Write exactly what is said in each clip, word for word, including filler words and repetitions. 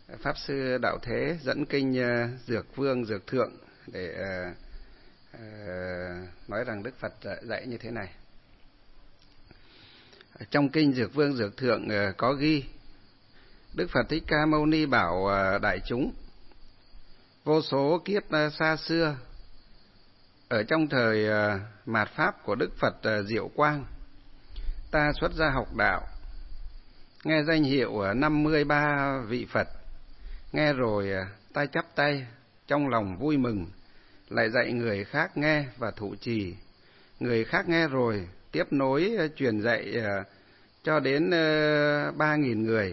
Pháp Sư Đạo Thế dẫn kinh Dược Vương Dược Thượng để uh, uh, nói rằng Đức Phật dạy như thế này. Trong kinh Dược Vương Dược Thượng uh, có ghi Đức Phật Thích Ca Mâu Ni bảo uh, đại chúng: vô số kiếp uh, xa xưa, ở trong thời uh, mạt Pháp của Đức Phật uh, Diệu Quang, ta xuất gia học đạo, nghe danh hiệu uh, năm mươi ba vị Phật. Nghe rồi ta chắp tay, trong lòng vui mừng, lại dạy người khác nghe và thụ trì. Người khác nghe rồi, tiếp nối truyền dạy cho đến ba nghìn người.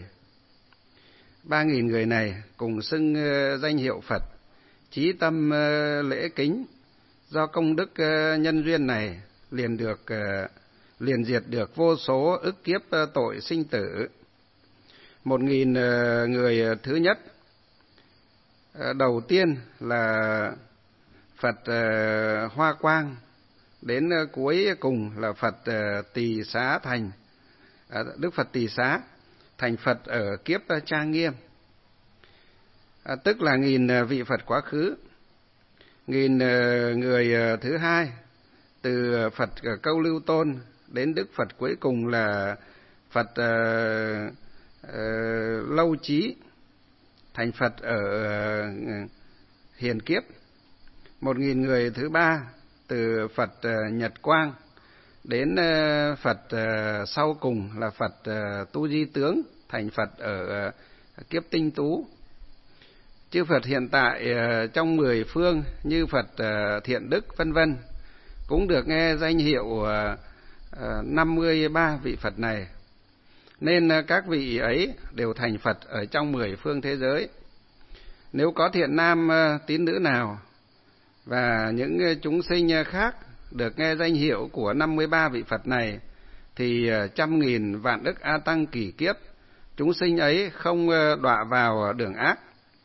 Ba nghìn người này cùng xưng danh hiệu Phật, chí tâm lễ kính. Do công đức nhân duyên này, liền được liền diệt được vô số ức kiếp tội sinh tử. Một nghìn người thứ nhất, đầu tiên là Phật uh, Hoa Quang, đến uh, cuối cùng là Phật uh, Tỳ Xá Thành, uh, Đức Phật Tỳ Xá thành Phật ở kiếp uh, Trang Nghiêm, uh, tức là nghìn uh, vị Phật quá khứ. Nghìn uh, người uh, thứ hai, từ uh, Phật uh, Câu Lưu Tôn đến Đức Phật cuối cùng là Phật uh, uh, Lâu Chí, thành Phật ở uh, Hiền Kiếp. Một nghìn người thứ ba, từ Phật uh, Nhật Quang đến uh, Phật uh, sau cùng là Phật uh, Tu Di Tướng, thành Phật ở uh, Kiếp Tinh Tú. Chư Phật hiện tại uh, trong mười phương như Phật uh, Thiện Đức vân vân cũng được nghe danh hiệu uh, uh, năm mươi ba vị Phật này. Nên các vị ấy đều thành Phật ở trong mười phương thế giới. Nếu có thiện nam tín nữ nào và những chúng sinh khác được nghe danh hiệu của năm mươi ba vị Phật này, thì trăm nghìn vạn ức A Tăng kỷ kiếp, chúng sinh ấy không đọa vào đường ác.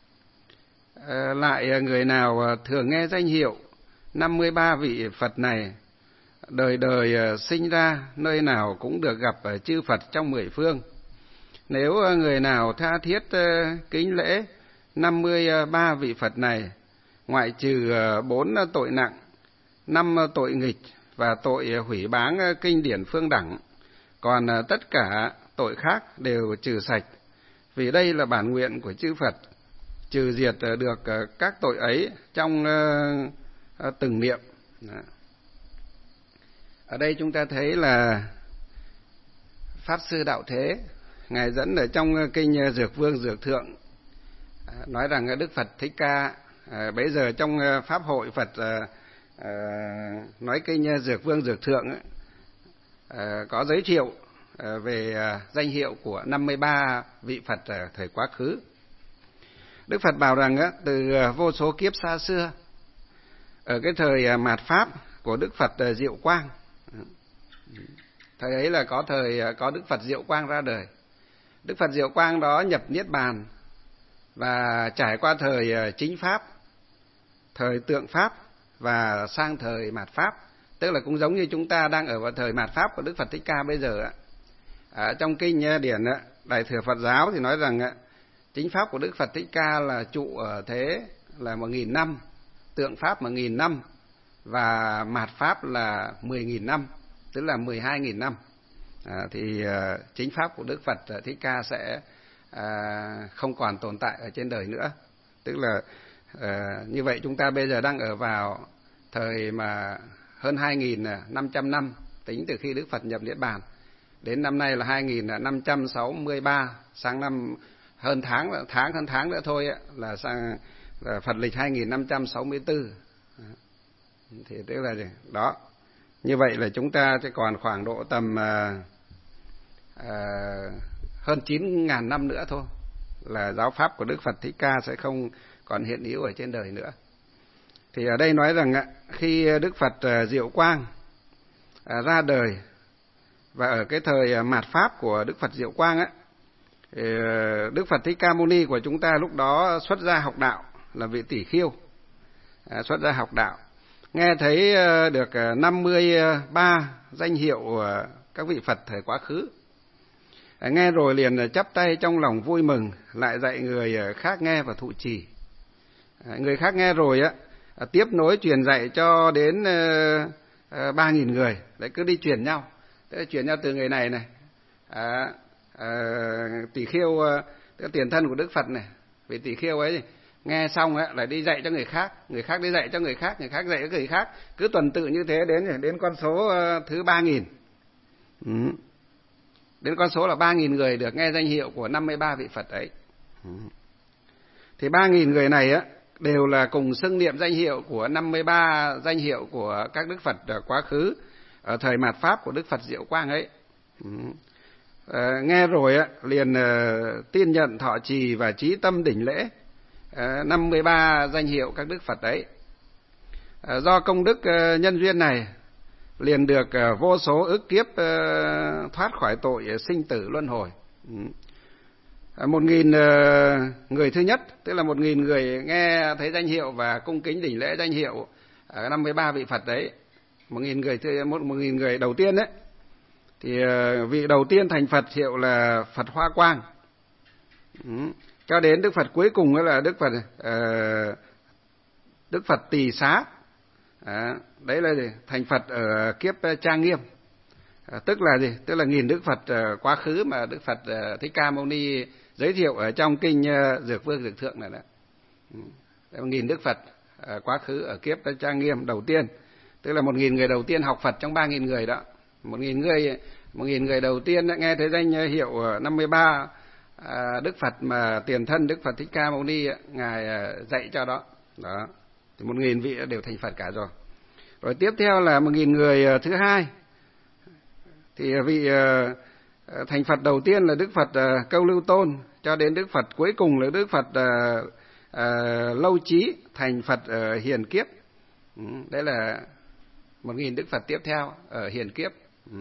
Lại người nào thường nghe danh hiệu năm mươi ba vị Phật này, đời đời sinh ra nơi nào cũng được gặp chư Phật trong mười phương. Nếu người nào tha thiết kính lễ năm mươi ba vị Phật này, ngoại trừ bốn tội nặng, năm tội nghịch và tội hủy báng kinh điển phương đẳng, còn tất cả tội khác đều trừ sạch. Vì đây là bản nguyện của chư Phật, trừ diệt được các tội ấy trong từng niệm. Ở đây chúng ta thấy là Pháp Sư Đạo Thế, Ngài dẫn ở trong kinh Dược Vương Dược Thượng, nói rằng Đức Phật Thích Ca, à, bây giờ trong Pháp hội Phật à, à, nói kinh Dược Vương Dược Thượng à, có giới thiệu à, về à, danh hiệu của năm mươi ba vị Phật ở thời quá khứ. Đức Phật bảo rằng á, từ vô số kiếp xa xưa, ở cái thời mạt Pháp của Đức Phật Diệu Quang, thời ấy là có thời có Đức Phật Diệu Quang ra đời. Đức Phật Diệu Quang đó nhập Niết Bàn và trải qua thời chính Pháp, thời tượng Pháp và sang thời mạt Pháp, tức là cũng giống như chúng ta đang ở vào thời mạt Pháp của Đức Phật Thích Ca bây giờ. À, trong kinh điển Đại Thừa Phật Giáo thì nói rằng chính Pháp của Đức Phật Thích Ca là trụ ở thế là một nghìn năm, tượng Pháp một nghìn năm và mạt Pháp là mười nghìn năm, tức là mười hai nghìn năm. À, thì uh, chính Pháp của Đức Phật uh, Thích Ca sẽ uh, không còn tồn tại ở trên đời nữa. Tức là uh, như vậy chúng ta bây giờ đang ở vào thời mà hơn hai nghìn năm trăm năm, tính từ khi Đức Phật nhập Niết Bàn. Đến năm nay là hai nghìn năm trăm sáu mươi ba, sang năm hơn tháng, tháng hơn tháng nữa thôi là sang là Phật lịch hai nghìn năm trăm sáu mươi tư. Thì tức là gì? Đó. Như vậy là chúng ta sẽ còn khoảng độ tầm à, à, hơn chín nghìn năm nữa thôi là giáo pháp của Đức Phật Thích Ca sẽ không còn hiện hữu ở trên đời nữa. Thì ở đây nói rằng khi Đức Phật Diệu Quang à, ra đời và ở cái thời mạt Pháp của Đức Phật Diệu Quang á, Đức Phật Thích Ca Mâu Ni của chúng ta lúc đó xuất gia học đạo, là vị tỷ khiêu, à, xuất gia học đạo. Nghe thấy được năm mươi ba danh hiệu các vị Phật thời quá khứ. Nghe rồi liền chắp tay trong lòng vui mừng, lại dạy người khác nghe và thụ trì. Người khác nghe rồi á, tiếp nối truyền dạy cho đến ba nghìn người, đấy cứ đi truyền nhau, đấy, truyền nhau từ người này này, à, à, Tỳ Khưu, cái tiền thân của Đức Phật này, vị Tỳ Khưu ấy nghe xong á lại đi dạy cho người khác, người khác đi dạy cho người khác, người khác dạy cho người khác, cứ tuần tự như thế đến đến con số thứ ba nghìn. Ừ. Đến con số là ba nghìn người được nghe danh hiệu của năm mươi ba vị Phật ấy. Ừ. Thì ba nghìn người này á đều là cùng xưng niệm danh hiệu của năm mươi ba danh hiệu của các Đức Phật quá khứ ở thời mạt Pháp của Đức Phật Diệu Quang ấy. Ừ. À, nghe rồi á liền uh, tin nhận thọ trì và chí tâm đảnh lễ uh, năm mươi ba danh hiệu các Đức Phật ấy. Uh, do công đức uh, nhân duyên này liền được uh, vô số ức kiếp uh, thoát khỏi tội uh, sinh tử luân hồi. Ừ. Uh, một nghìn uh, người thứ nhất, tức là một nghìn người nghe thấy danh hiệu và cung kính đảnh lễ danh hiệu uh, năm mươi ba vị Phật đấy. Một nghìn người thứ một, một nghìn người đầu tiên đấy. Thì vị đầu tiên thành Phật hiệu là Phật Hoa Quang. Ừ. Cho đến Đức Phật cuối cùng là Đức Phật uh, Đức Phật Tỳ Xá. À, đấy là gì? Thành Phật ở kiếp Trang Nghiêm. À, tức là gì? Tức là nghìn Đức Phật uh, quá khứ mà Đức Phật uh, Thích Ca Mâu Ni giới thiệu ở trong kinh uh, Dược Vương Dược Thượng này đó. Ừ. Nghìn Đức Phật uh, quá khứ ở kiếp Trang Nghiêm đầu tiên, tức là một nghìn người đầu tiên học Phật trong ba nghìn người đó. Một nghìn người, một nghìn người đầu tiên đã nghe thấy danh hiệu năm mươi ba à, Đức Phật mà tiền thân Đức Phật Thích Ca Mâu Ni ngài dạy cho đó. Đó, thì một nghìn vị đều thành Phật cả rồi. Rồi tiếp theo là một nghìn người thứ hai, thì vị uh, thành Phật đầu tiên là Đức Phật uh, Câu Lưu Tôn, cho đến Đức Phật cuối cùng là Đức Phật uh, uh, Lâu Chí thành Phật uh, Hiền Kiếp. Ừ, đấy là một nghìn Đức Phật tiếp theo ở Hiền Kiếp. Ừ.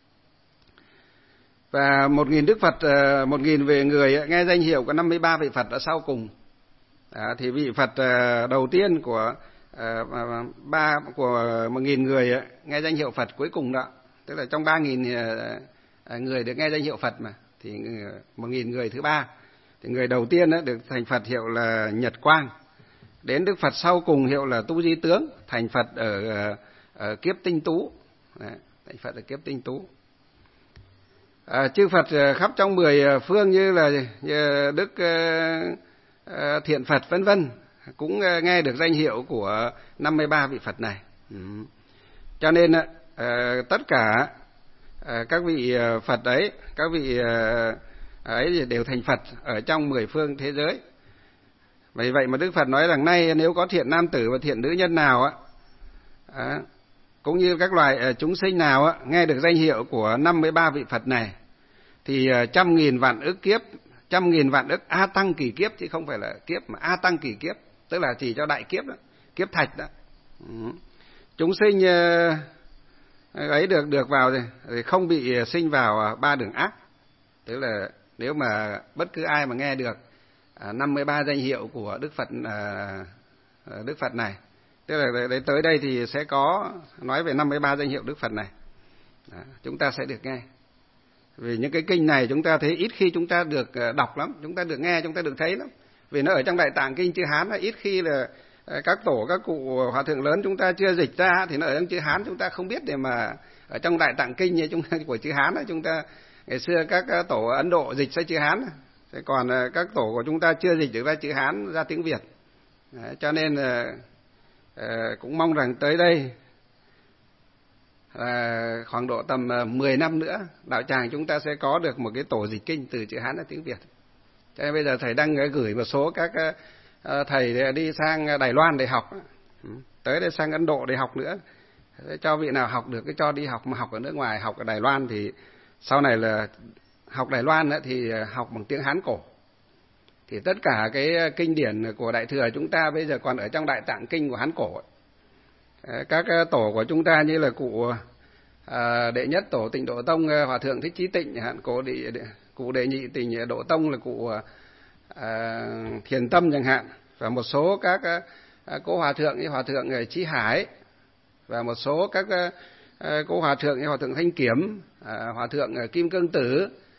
Và một nghìn Đức Phật, một nghìn về người nghe danh hiệu của năm mươi ba vị Phật ở sau cùng. À, thì vị Phật đầu tiên của ba của một nghìn người nghe danh hiệu Phật cuối cùng đó, tức là trong ba nghìn người được nghe danh hiệu Phật mà, thì một nghìn người thứ ba, thì người đầu tiên đó được thành Phật hiệu là Nhật Quang. Đến Đức Phật sau cùng hiệu là Tu Di Tướng, thành Phật ở, ở kiếp Tinh Tú. Đấy, thành Phật ở kiếp Tinh Tú. À, chư Phật khắp trong mười phương như là như Đức uh, uh, Thiện Phật vân vân cũng uh, nghe được danh hiệu của năm mươi ba vị Phật này. Ừ. Cho nên uh, tất cả uh, các vị Phật ấy, các vị uh, ấy đều thành Phật ở trong mười phương thế giới. Vì vậy mà Đức Phật nói rằng nay nếu có thiện nam tử và thiện nữ nhân nào á, à, cũng như các loài chúng sinh nào á, nghe được danh hiệu của năm mươi ba vị Phật này, thì trăm nghìn vạn ức kiếp, trăm nghìn vạn ức A Tăng kỳ kiếp, chứ không phải là kiếp mà A Tăng kỳ kiếp, tức là chỉ cho đại kiếp đó, kiếp thạch đó. Ừ. Chúng sinh ấy được được vào thì không bị sinh vào ba đường ác. Tức là nếu mà bất cứ ai mà nghe được năm mươi ba danh hiệu của Đức Phật Đức Phật này, tức là đến tới đây thì sẽ có nói về năm mươi ba danh hiệu Đức Phật này. Đó, chúng ta sẽ được nghe. Vì những cái kinh này chúng ta thấy ít khi chúng ta được đọc lắm, chúng ta được nghe, chúng ta được thấy lắm. Vì nó ở trong Đại Tạng Kinh chữ Hán, ít khi là các tổ, các cụ hòa thượng lớn chúng ta chưa dịch ra, thì nó ở trong chữ Hán chúng ta không biết. Để mà ở trong Đại Tạng Kinh như chúng ta, của chữ Hán, chúng ta ngày xưa các tổ Ấn Độ dịch sang chữ Hán, thế còn các tổ của chúng ta chưa dịch được ra chữ Hán, ra tiếng Việt. Đấy, cho nên uh, cũng mong rằng tới đây là khoảng độ tầm mười năm nữa, đạo tràng chúng ta sẽ có được một cái tổ dịch kinh từ chữ Hán ra tiếng Việt. Cho nên bây giờ thầy đang gửi một số các uh, thầy đi sang Đài Loan để học, tới đây sang Ấn Độ để học nữa. Cho vị nào học được cái cho đi học, mà học ở nước ngoài, học ở Đài Loan thì sau này là học Đài Loan thì học bằng tiếng Hán cổ. Thì tất cả cái kinh điển của Đại Thừa chúng ta bây giờ còn ở trong Đại Tạng Kinh của Hán cổ. Các tổ của chúng ta như là cụ à, đệ nhất tổ Tịnh Độ Tông Hòa thượng Thích Chí Tịnh, hạn cụ đệ, cụ đệ nhị Tịnh Độ Tông là cụ à, Thiền Tâm chẳng hạn, và một số các à, cố hòa thượng như hòa thượng Chí Hải, và một số các à, cố hòa thượng như hòa thượng Thanh Kiểm, à, hòa thượng Kim Cương Tử,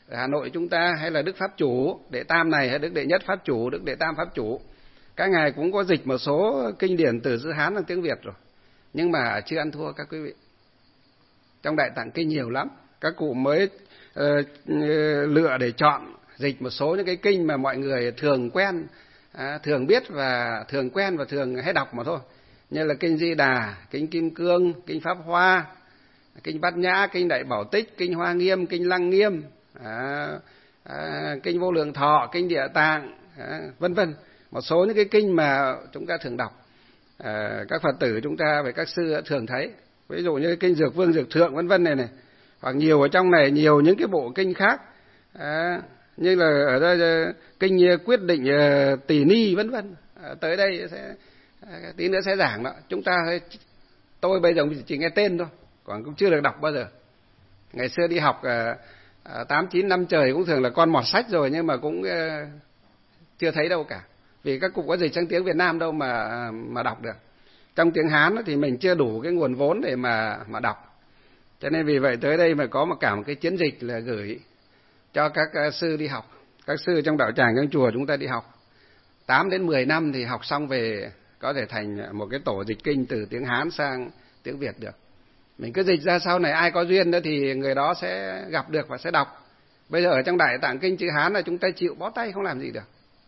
ở Hà Nội chúng ta, hay là Đức Pháp Chủ Đệ Tam này, hay Đức Đệ Nhất Pháp Chủ, Đức Đệ Tam Pháp Chủ, các ngài cũng có dịch một số kinh điển từ chữ Hán sang tiếng Việt rồi, nhưng mà chưa ăn thua các quý vị. Trong Đại Tạng Kinh nhiều lắm, các cụ mới uh, lựa để chọn dịch một số những cái kinh mà mọi người thường quen, à, thường biết và thường quen và thường hay đọc mà thôi, như là kinh Di Đà, kinh Kim Cương, kinh Pháp Hoa, kinh Bát Nhã, kinh Đại Bảo Tích, kinh Hoa Nghiêm, kinh Lăng Nghiêm, à, à, kinh Vô Lượng Thọ, kinh Địa Tạng, à, vân vân. Một số những cái kinh mà chúng ta thường đọc, à, các Phật tử chúng ta và các sư thường thấy, ví dụ như kinh Dược Vương, Dược Thượng vân vân này này, hoặc nhiều ở trong này nhiều những cái bộ kinh khác, à, như là ở đây kinh Quyết Định Tỳ Ni vân vân. À, tới đây sẽ tí nữa sẽ giảng đó. Chúng ta tôi bây giờ chỉ nghe tên thôi, còn cũng chưa được đọc bao giờ. Ngày xưa đi học tám chín năm trời cũng thường là con mọt sách rồi, nhưng mà cũng chưa thấy đâu cả, vì các cụ có dịch sang tiếng Việt Nam đâu mà mà đọc được. Trong tiếng Hán thì mình chưa đủ cái nguồn vốn để mà mà đọc, cho nên vì vậy tới đây mà có một cả một cái chiến dịch là gửi cho các sư đi học, các sư trong đạo tràng trong chùa chúng ta đi học tám đến mười năm thì học xong về có thể thành một cái tổ dịch kinh từ tiếng Hán sang tiếng Việt được. Mình cứ dịch ra, sau này ai có duyên đó thì người đó sẽ gặp được và sẽ đọc. Bây giờ ở trong Đại Tạng Kinh chữ Hán là chúng ta chịu bó tay không làm gì được.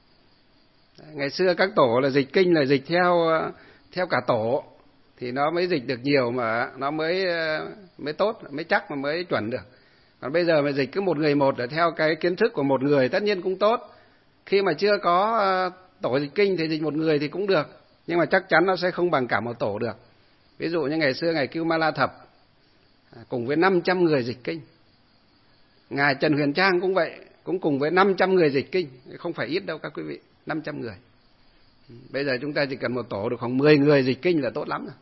Ngày xưa các tổ là dịch kinh là dịch theo theo cả tổ thì nó mới dịch được nhiều, mà nó mới mới tốt, mới chắc, mà mới chuẩn được. Còn bây giờ mà dịch cứ một người một để theo cái kiến thức của một người tất nhiên cũng tốt. Khi mà chưa có tổ dịch kinh thì dịch một người thì cũng được, nhưng mà chắc chắn nó sẽ không bằng cả một tổ được. Ví dụ như ngày xưa ngài Cưu Ma La Thập cùng với năm trăm người dịch kinh, ngài Trần Huyền Trang cũng vậy, cũng cùng với năm trăm người dịch kinh, không phải ít đâu các quý vị, năm trăm người. Bây giờ chúng ta chỉ cần một tổ được khoảng mười người dịch kinh là tốt lắm rồi.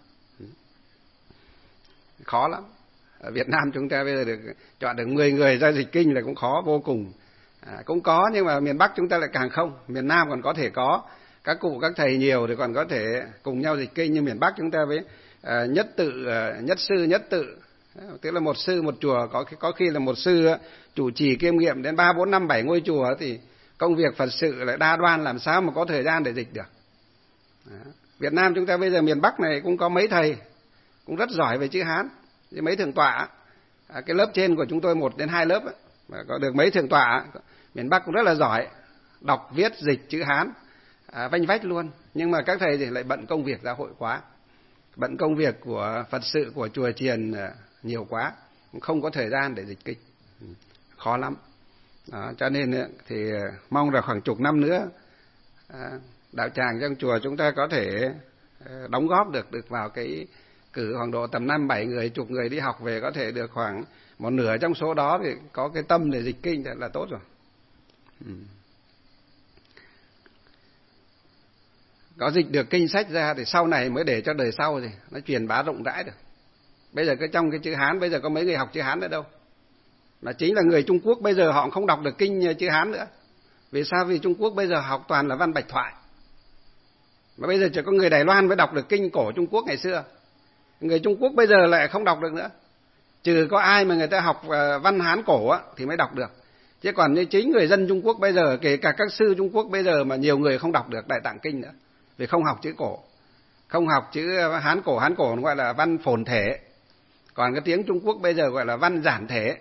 Khó lắm. Ở Việt Nam chúng ta bây giờ được chọn được mười người ra dịch kinh là cũng khó vô cùng. À, cũng có, nhưng mà miền Bắc chúng ta lại càng không. Miền Nam còn có thể có, các cụ các thầy nhiều thì còn có thể cùng nhau dịch kinh, nhưng miền Bắc chúng ta với à, nhất tự, à, nhất sư nhất tự, tức là một sư một chùa, có có khi là một sư chủ trì kiêm nghiệm đến ba bốn năm bảy ngôi chùa, thì công việc Phật sự lại đa đoan, làm sao mà có thời gian để dịch được. Đó. Việt Nam chúng ta bây giờ miền Bắc này cũng có mấy thầy cũng rất giỏi về chữ Hán, với mấy thượng tọa. À, cái lớp trên của chúng tôi một đến hai lớp ấy, mà có được mấy thượng tọa miền Bắc cũng rất là giỏi, đọc viết dịch chữ Hán à, vanh vách luôn. Nhưng mà các thầy thì lại bận công việc giáo hội quá, bận công việc của Phật sự của chùa chiền nhiều quá, không có thời gian để dịch kinh, khó lắm. Đó, cho nên thì mong là khoảng chục năm nữa à, đạo tràng trong chùa chúng ta có thể đóng góp được được vào cái cử khoảng độ tầm năm bảy người, chục người đi học về, có thể được khoảng một nửa trong số đó thì có cái tâm để dịch kinh là tốt rồi. Ừ. Có dịch được kinh sách ra thì sau này mới để cho đời sau thì nó truyền bá rộng rãi được. Bây giờ cái trong cái chữ Hán bây giờ có mấy người học chữ Hán nữa đâu, mà chính là người Trung Quốc bây giờ họ không đọc được kinh chữ Hán nữa. Vì sao? Vì Trung Quốc bây giờ học toàn là văn bạch thoại, mà bây giờ chỉ có người Đài Loan mới đọc được kinh cổ Trung Quốc ngày xưa. Người Trung Quốc bây giờ lại không đọc được nữa, trừ có ai mà người ta học văn Hán cổ á, thì mới đọc được. Chứ còn như chính người dân Trung Quốc bây giờ, kể cả các sư Trung Quốc bây giờ mà nhiều người không đọc được Đại Tạng Kinh nữa, vì không học chữ cổ, không học chữ Hán cổ. Hán cổ gọi là văn phồn thể, còn cái tiếng Trung Quốc bây giờ gọi là văn giản thể.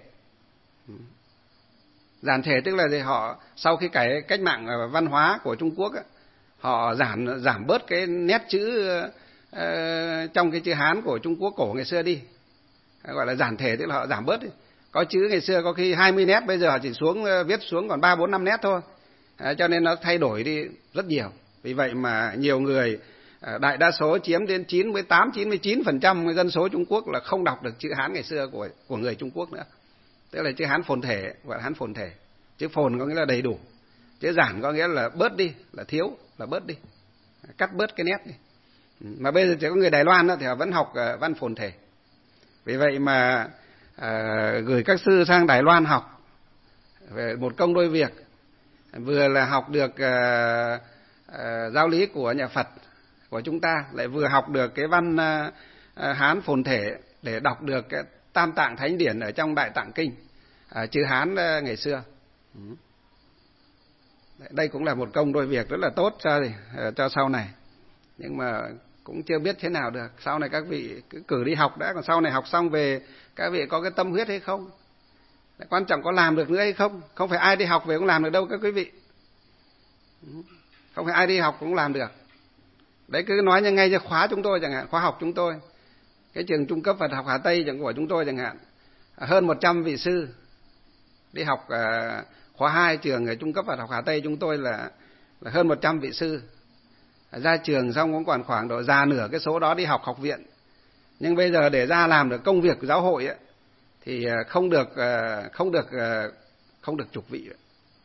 Giản thể tức là gì? Họ sau khi cái cách mạng văn hóa của Trung Quốc á, họ giảm giảm bớt cái nét chữ uh, trong cái chữ Hán của Trung Quốc cổ ngày xưa đi, gọi là giản thể, tức là họ giảm bớt đi. Có chữ ngày xưa có khi hai mươi nét, bây giờ họ chỉ xuống viết xuống còn ba bốn năm nét thôi, à, cho nên nó thay đổi đi rất nhiều. Vì vậy mà nhiều người, đại đa số chiếm đến chín mươi tám chín mươi chín phần trăm dân số Trung Quốc là không đọc được chữ Hán ngày xưa của của người Trung Quốc nữa. Tức là chữ Hán phồn thể, gọi là Hán phồn thể. Chữ phồn có nghĩa là đầy đủ, chữ giản có nghĩa là bớt đi, là thiếu, là bớt đi, cắt bớt cái nét đi. Mà bây giờ chỉ có người Đài Loan đó thì họ vẫn học văn phồn thể. Vì vậy mà à, gửi các sư sang Đài Loan học về một công đôi việc, vừa là học được à, à, giáo lý của nhà Phật của chúng ta, lại vừa học được cái văn à, Hán phồn thể để đọc được cái Tam Tạng Thánh Điển ở trong Đại Tạng Kinh. à, chữ Hán ngày xưa. Đây cũng là một công đôi việc rất là tốt cho cho sau này, nhưng mà cũng chưa biết thế nào được. Sau này các vị cứ cử đi học đã, còn sau này học xong về các vị có cái tâm huyết hay không, quan trọng có làm được nữa hay không. Không phải ai đi học về cũng làm được đâu các quý vị, không phải ai đi học cũng làm được. Đấy, cứ nói như ngay như khóa chúng tôi chẳng hạn, khóa học chúng tôi, cái trường trung cấp Phật học Hà Tây của chúng tôi chẳng hạn, hơn một trăm vị sư đi học khóa hai trường trung cấp Phật học Hà Tây chúng tôi là, là hơn một trăm vị sư. Ra trường xong cũng còn khoảng độ già nửa cái số đó đi học học viện. Nhưng bây giờ để ra làm được công việc của giáo hội ấy, thì không được không được không được chục vị.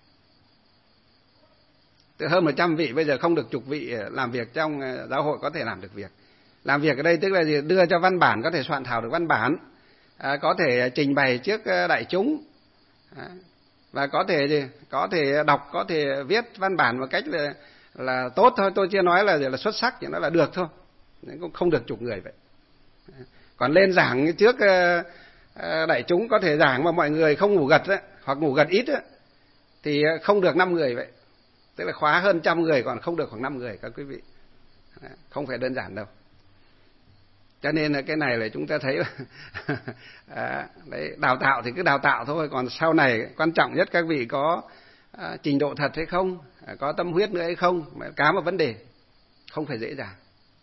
Từ hơn một trăm vị bây giờ không được chục vị làm việc trong giáo hội có thể làm được việc. Làm việc ở đây tức là gì? Đưa cho văn bản, có thể soạn thảo được văn bản, à, có thể trình bày trước đại chúng, à, và có thể gì? Có thể đọc, có thể viết văn bản một cách là là tốt thôi. Tôi chưa nói là là xuất sắc, chỉ nói là được thôi. Cũng không được chục người vậy. Còn lên giảng trước đại chúng có thể giảng mà mọi người không ngủ gật ấy, hoặc ngủ gật ít ấy, thì không được năm người vậy. Tức là khóa hơn trăm người còn không được khoảng năm người các quý vị. Không phải đơn giản đâu. Cho nên là cái này là chúng ta thấy à, đấy, đào tạo thì cứ đào tạo thôi, còn sau này quan trọng nhất các vị có à, trình độ thật hay không, à, có tâm huyết nữa hay không, cả một vấn đề không phải dễ dàng.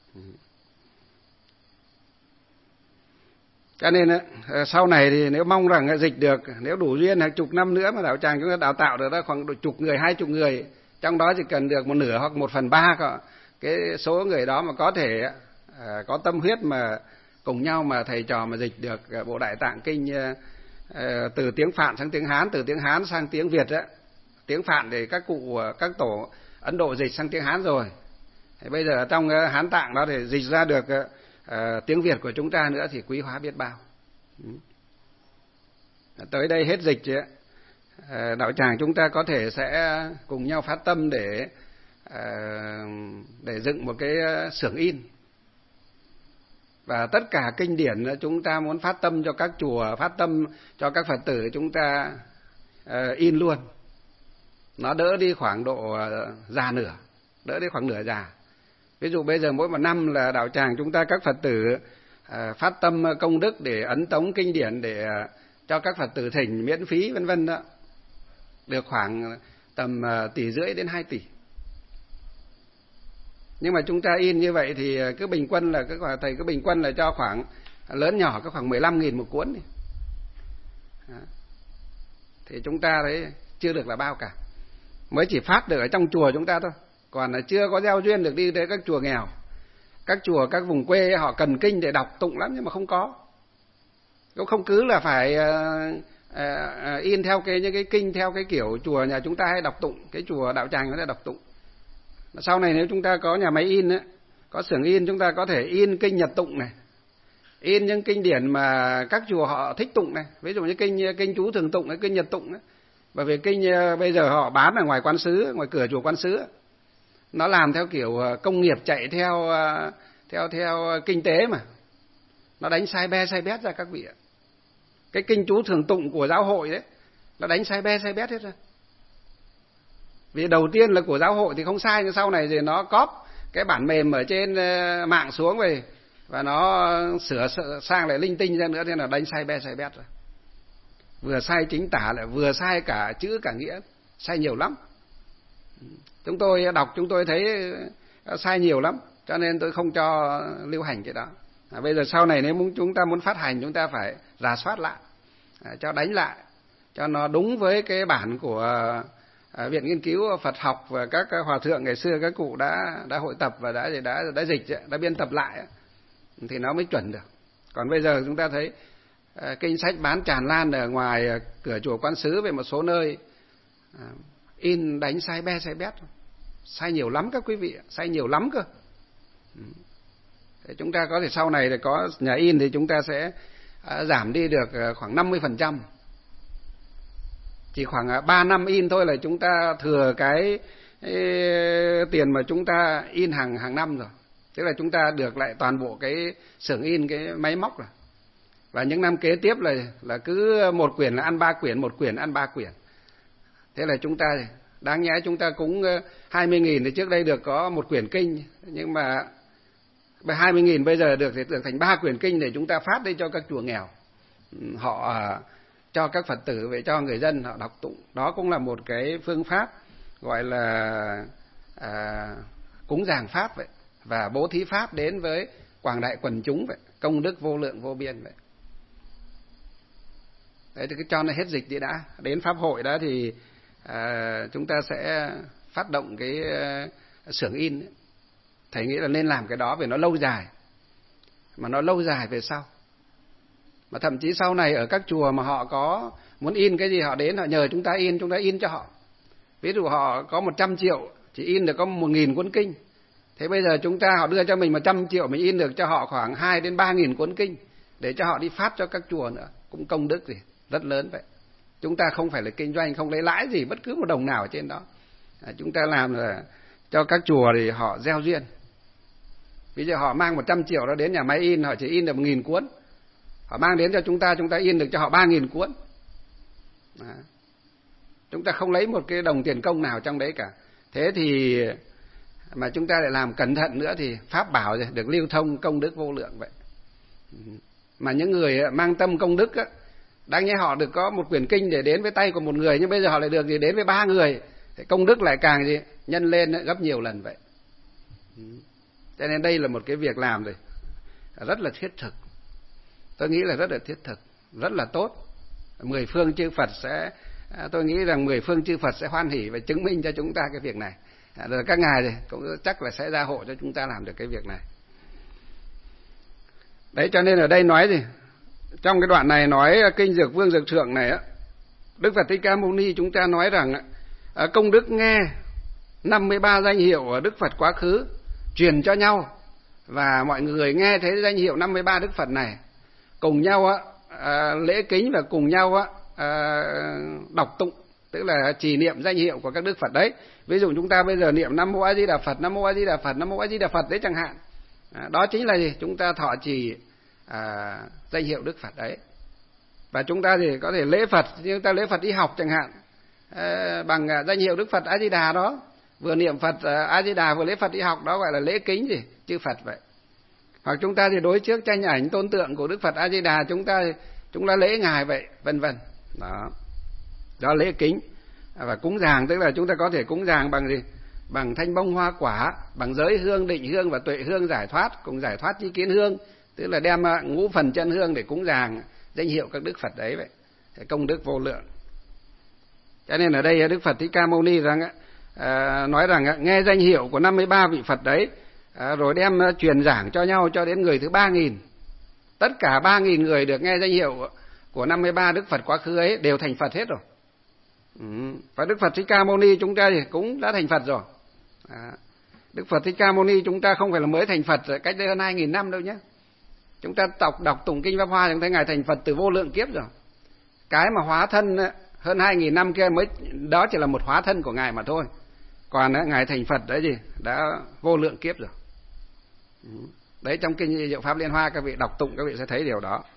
Cho nên à, sau này thì nếu mong rằng dịch được, nếu đủ duyên hàng chục năm nữa mà đạo tràng chúng ta đào tạo được ra khoảng chục người, hai chục người, trong đó chỉ cần được một nửa hoặc một phần ba cả cái số người đó mà có thể à, có tâm huyết mà cùng nhau mà thầy trò mà dịch được bộ Đại Tạng Kinh à, từ tiếng Phạn sang tiếng Hán, từ tiếng Hán sang tiếng Việt á. Tiếng Phạn thì các cụ các tổ Ấn Độ dịch sang tiếng Hán rồi. Thì bây giờ trong Hán Tạng đó thì dịch ra được à, tiếng Việt của chúng ta nữa thì quý hóa biết bao. Tới đây hết dịch ấy, đạo tràng chúng ta có thể sẽ cùng nhau phát tâm để để dựng một cái xưởng in, và tất cả kinh điển chúng ta muốn phát tâm cho các chùa, phát tâm cho các Phật tử chúng ta in luôn. Nó đỡ đi khoảng độ già nửa, đỡ đi khoảng nửa già. Ví dụ bây giờ mỗi một năm là đạo tràng chúng ta các Phật tử phát tâm công đức để ấn tống kinh điển để cho các Phật tử thỉnh miễn phí vân vân đó, được khoảng tầm tỷ rưỡi đến hai tỷ. Nhưng mà chúng ta in như vậy thì cứ bình quân là cái thầy cứ bình quân là cho khoảng lớn nhỏ có khoảng mười lăm nghìn một cuốn đi. Thì chúng ta thấy chưa được là bao cả. Mới chỉ phát được ở trong chùa chúng ta thôi, còn là chưa có gieo duyên được đi tới các chùa nghèo. Các chùa các vùng quê họ cần kinh để đọc tụng lắm nhưng mà không có. Cũng không cứ là phải uh, uh, in theo cái những cái kinh theo cái kiểu chùa nhà chúng ta hay đọc tụng, cái chùa đạo tràng nó đọc tụng. Sau này nếu chúng ta có nhà máy in ấy, có xưởng in, chúng ta có thể in kinh Nhật tụng này, in những kinh điển mà các chùa họ thích tụng này, ví dụ như kinh kinh chú thường tụng hay kinh Nhật tụng ấy. Bởi vì kinh bây giờ họ bán ở ngoài quán sứ, ngoài cửa chùa quán sứ, nó làm theo kiểu công nghiệp chạy theo theo theo kinh tế mà, nó đánh sai be sai bét ra các vị ạ. Cái kinh chú thường tụng của giáo hội đấy, nó đánh sai be sai bét hết ra. Vì đầu tiên là của giáo hội thì không sai, nhưng sau này thì nó cóp cái bản mềm ở trên mạng xuống về và nó sửa sang lại linh tinh ra nữa, thế là đánh sai be sai bét rồi. Vừa sai chính tả lại vừa sai cả chữ cả nghĩa, sai nhiều lắm. Chúng tôi đọc chúng tôi thấy sai nhiều lắm, cho nên tôi không cho lưu hành cái đó. À, bây giờ sau này nếu muốn chúng ta muốn phát hành chúng ta phải rà soát lại, à, cho đánh lại cho nó đúng với cái bản của à, Viện Nghiên cứu Phật học và các hòa thượng ngày xưa các cụ đã đã hội tập và đã đã đã dịch đã biên tập lại thì nó mới chuẩn được. Còn bây giờ chúng ta thấy à, kinh sách bán tràn lan ở ngoài cửa chùa quán sứ về một số nơi, à, in đánh sai be sai bét, sai nhiều lắm các quý vị, sai nhiều lắm cơ. Để chúng ta có thể sau này thì có nhà in thì chúng ta sẽ à, giảm đi được khoảng năm mươi phần trăm. Chỉ khoảng ba năm in thôi là chúng ta thừa cái, cái tiền mà chúng ta in hàng hàng năm rồi. Tức là chúng ta được lại toàn bộ cái xưởng in, cái máy móc rồi. Và những năm kế tiếp là là cứ một quyển là ăn ba quyển, một quyển ăn ba quyển. Thế là chúng ta đáng nhẽ chúng ta cúng hai mươi nghìn thì trước đây được có một quyển kinh, nhưng mà hai mươi nghìn bây giờ được thì được thành ba quyển kinh để chúng ta phát đi cho các chùa nghèo. Họ cho các Phật tử, về cho người dân họ đọc tụng. Đó cũng là một cái phương pháp gọi là à, cúng dường pháp vậy, và bố thí pháp đến với quảng đại quần chúng vậy, công đức vô lượng vô biên vậy. Đấy thì cứ cho nó hết dịch đi đã, đến pháp hội đó thì à, chúng ta sẽ phát động cái uh, xưởng in ấy. Thầy nghĩ là nên làm cái đó vì nó lâu dài, mà nó lâu dài về sau. Mà thậm chí sau này ở các chùa mà họ có muốn in cái gì họ đến họ nhờ chúng ta in, chúng ta in cho họ. Ví dụ họ có một trăm triệu chỉ in được có một nghìn cuốn kinh. Thế bây giờ chúng ta họ đưa cho mình một trăm triệu, mình in được cho họ khoảng hai đến ba nghìn cuốn kinh để cho họ đi phát cho các chùa nữa, cũng công đức gì rất lớn vậy. Chúng ta không phải là kinh doanh, không lấy lãi gì bất cứ một đồng nào ở trên đó. À, chúng ta làm là cho các chùa thì họ gieo duyên. Ví dụ họ mang một trăm triệu đó đến nhà máy in, họ chỉ in được một nghìn cuốn. Họ mang đến cho chúng ta, chúng ta in được cho họ ba nghìn cuốn. À, chúng ta không lấy một cái đồng tiền công nào trong đấy cả. Thế thì mà chúng ta lại làm cẩn thận nữa thì pháp bảo được lưu thông công đức vô lượng vậy. Mà những người mang tâm công đức á, đáng nhẽ họ được có một quyển kinh để đến với tay của một người, nhưng bây giờ họ lại được gì đến với ba người, thì công đức lại càng gì nhân lên gấp nhiều lần vậy. Cho nên đây là một cái việc làm rồi rất là thiết thực. Tôi nghĩ là rất là thiết thực, rất là tốt. Mười phương chư Phật sẽ, tôi nghĩ rằng mười phương chư Phật sẽ hoan hỉ và chứng minh cho chúng ta cái việc này. Rồi các ngài thì cũng chắc là sẽ gia hộ cho chúng ta làm được cái việc này. Đấy, cho nên ở đây nói gì? Trong cái đoạn này nói kinh Dược Vương Dược Thượng này á, Đức Phật Thích Ca Mâu Ni chúng ta nói rằng công đức nghe năm mươi ba danh hiệu ở Đức Phật quá khứ truyền cho nhau, và mọi người nghe thấy danh hiệu năm mươi ba Đức Phật này cùng nhau á, à, lễ kính và cùng nhau á, à, đọc tụng, tức là trì niệm danh hiệu của các Đức Phật đấy. Ví dụ chúng ta bây giờ niệm Nam Mô A Di Đà Phật, Nam Mô A Di Đà Phật, Nam Mô A Di Đà Phật đấy chẳng hạn. À, đó chính là gì? Chúng ta thọ trì à, danh hiệu Đức Phật đấy. Và chúng ta thì có thể lễ Phật, chúng ta lễ Phật đi học chẳng hạn, à, bằng danh hiệu Đức Phật A Di Đà đó, vừa niệm Phật A Di Đà vừa lễ Phật đi học, đó gọi là lễ kính gì chư Phật vậy. Hoặc chúng ta thì đối trước tranh ảnh tôn tượng của Đức Phật A Di Đà, chúng ta chúng ta lễ ngài vậy, vân vân. Đó, đó lễ kính. Và cúng dường tức là chúng ta có thể cúng dường bằng gì? Bằng thanh bông hoa quả, bằng giới hương, định hương và tuệ hương giải thoát, cùng giải thoát chi kiến hương, tức là đem ngũ phần chân hương để cúng dường danh hiệu các Đức Phật đấy vậy. Công đức vô lượng. Cho nên ở đây Đức Phật Thích Ca Mâu Ni rằng à, nói rằng nghe danh hiệu của năm mươi ba vị Phật đấy, à, rồi đem truyền giảng cho nhau cho đến người thứ ba nghìn. Tất cả ba nghìn người được nghe danh hiệu của năm mươi ba Đức Phật quá khứ ấy đều thành Phật hết rồi. Ừ. Và Đức Phật Thích Ca Mâu Ni chúng ta thì cũng đã thành Phật rồi. À, Đức Phật Thích Ca Mâu Ni chúng ta không phải là mới thành Phật cách đây hơn hai nghìn năm đâu nhé. Chúng ta đọc, đọc tụng kinh Pháp Hoa chúng thấy ngài thành Phật từ vô lượng kiếp rồi. Cái mà hóa thân hơn hai nghìn năm kia mới, đó chỉ là một hóa thân của ngài mà thôi. Còn ngài thành Phật đấy gì đã vô lượng kiếp rồi. Đấy, trong kinh Diệu Pháp Liên Hoa các vị đọc tụng các vị sẽ thấy điều đó.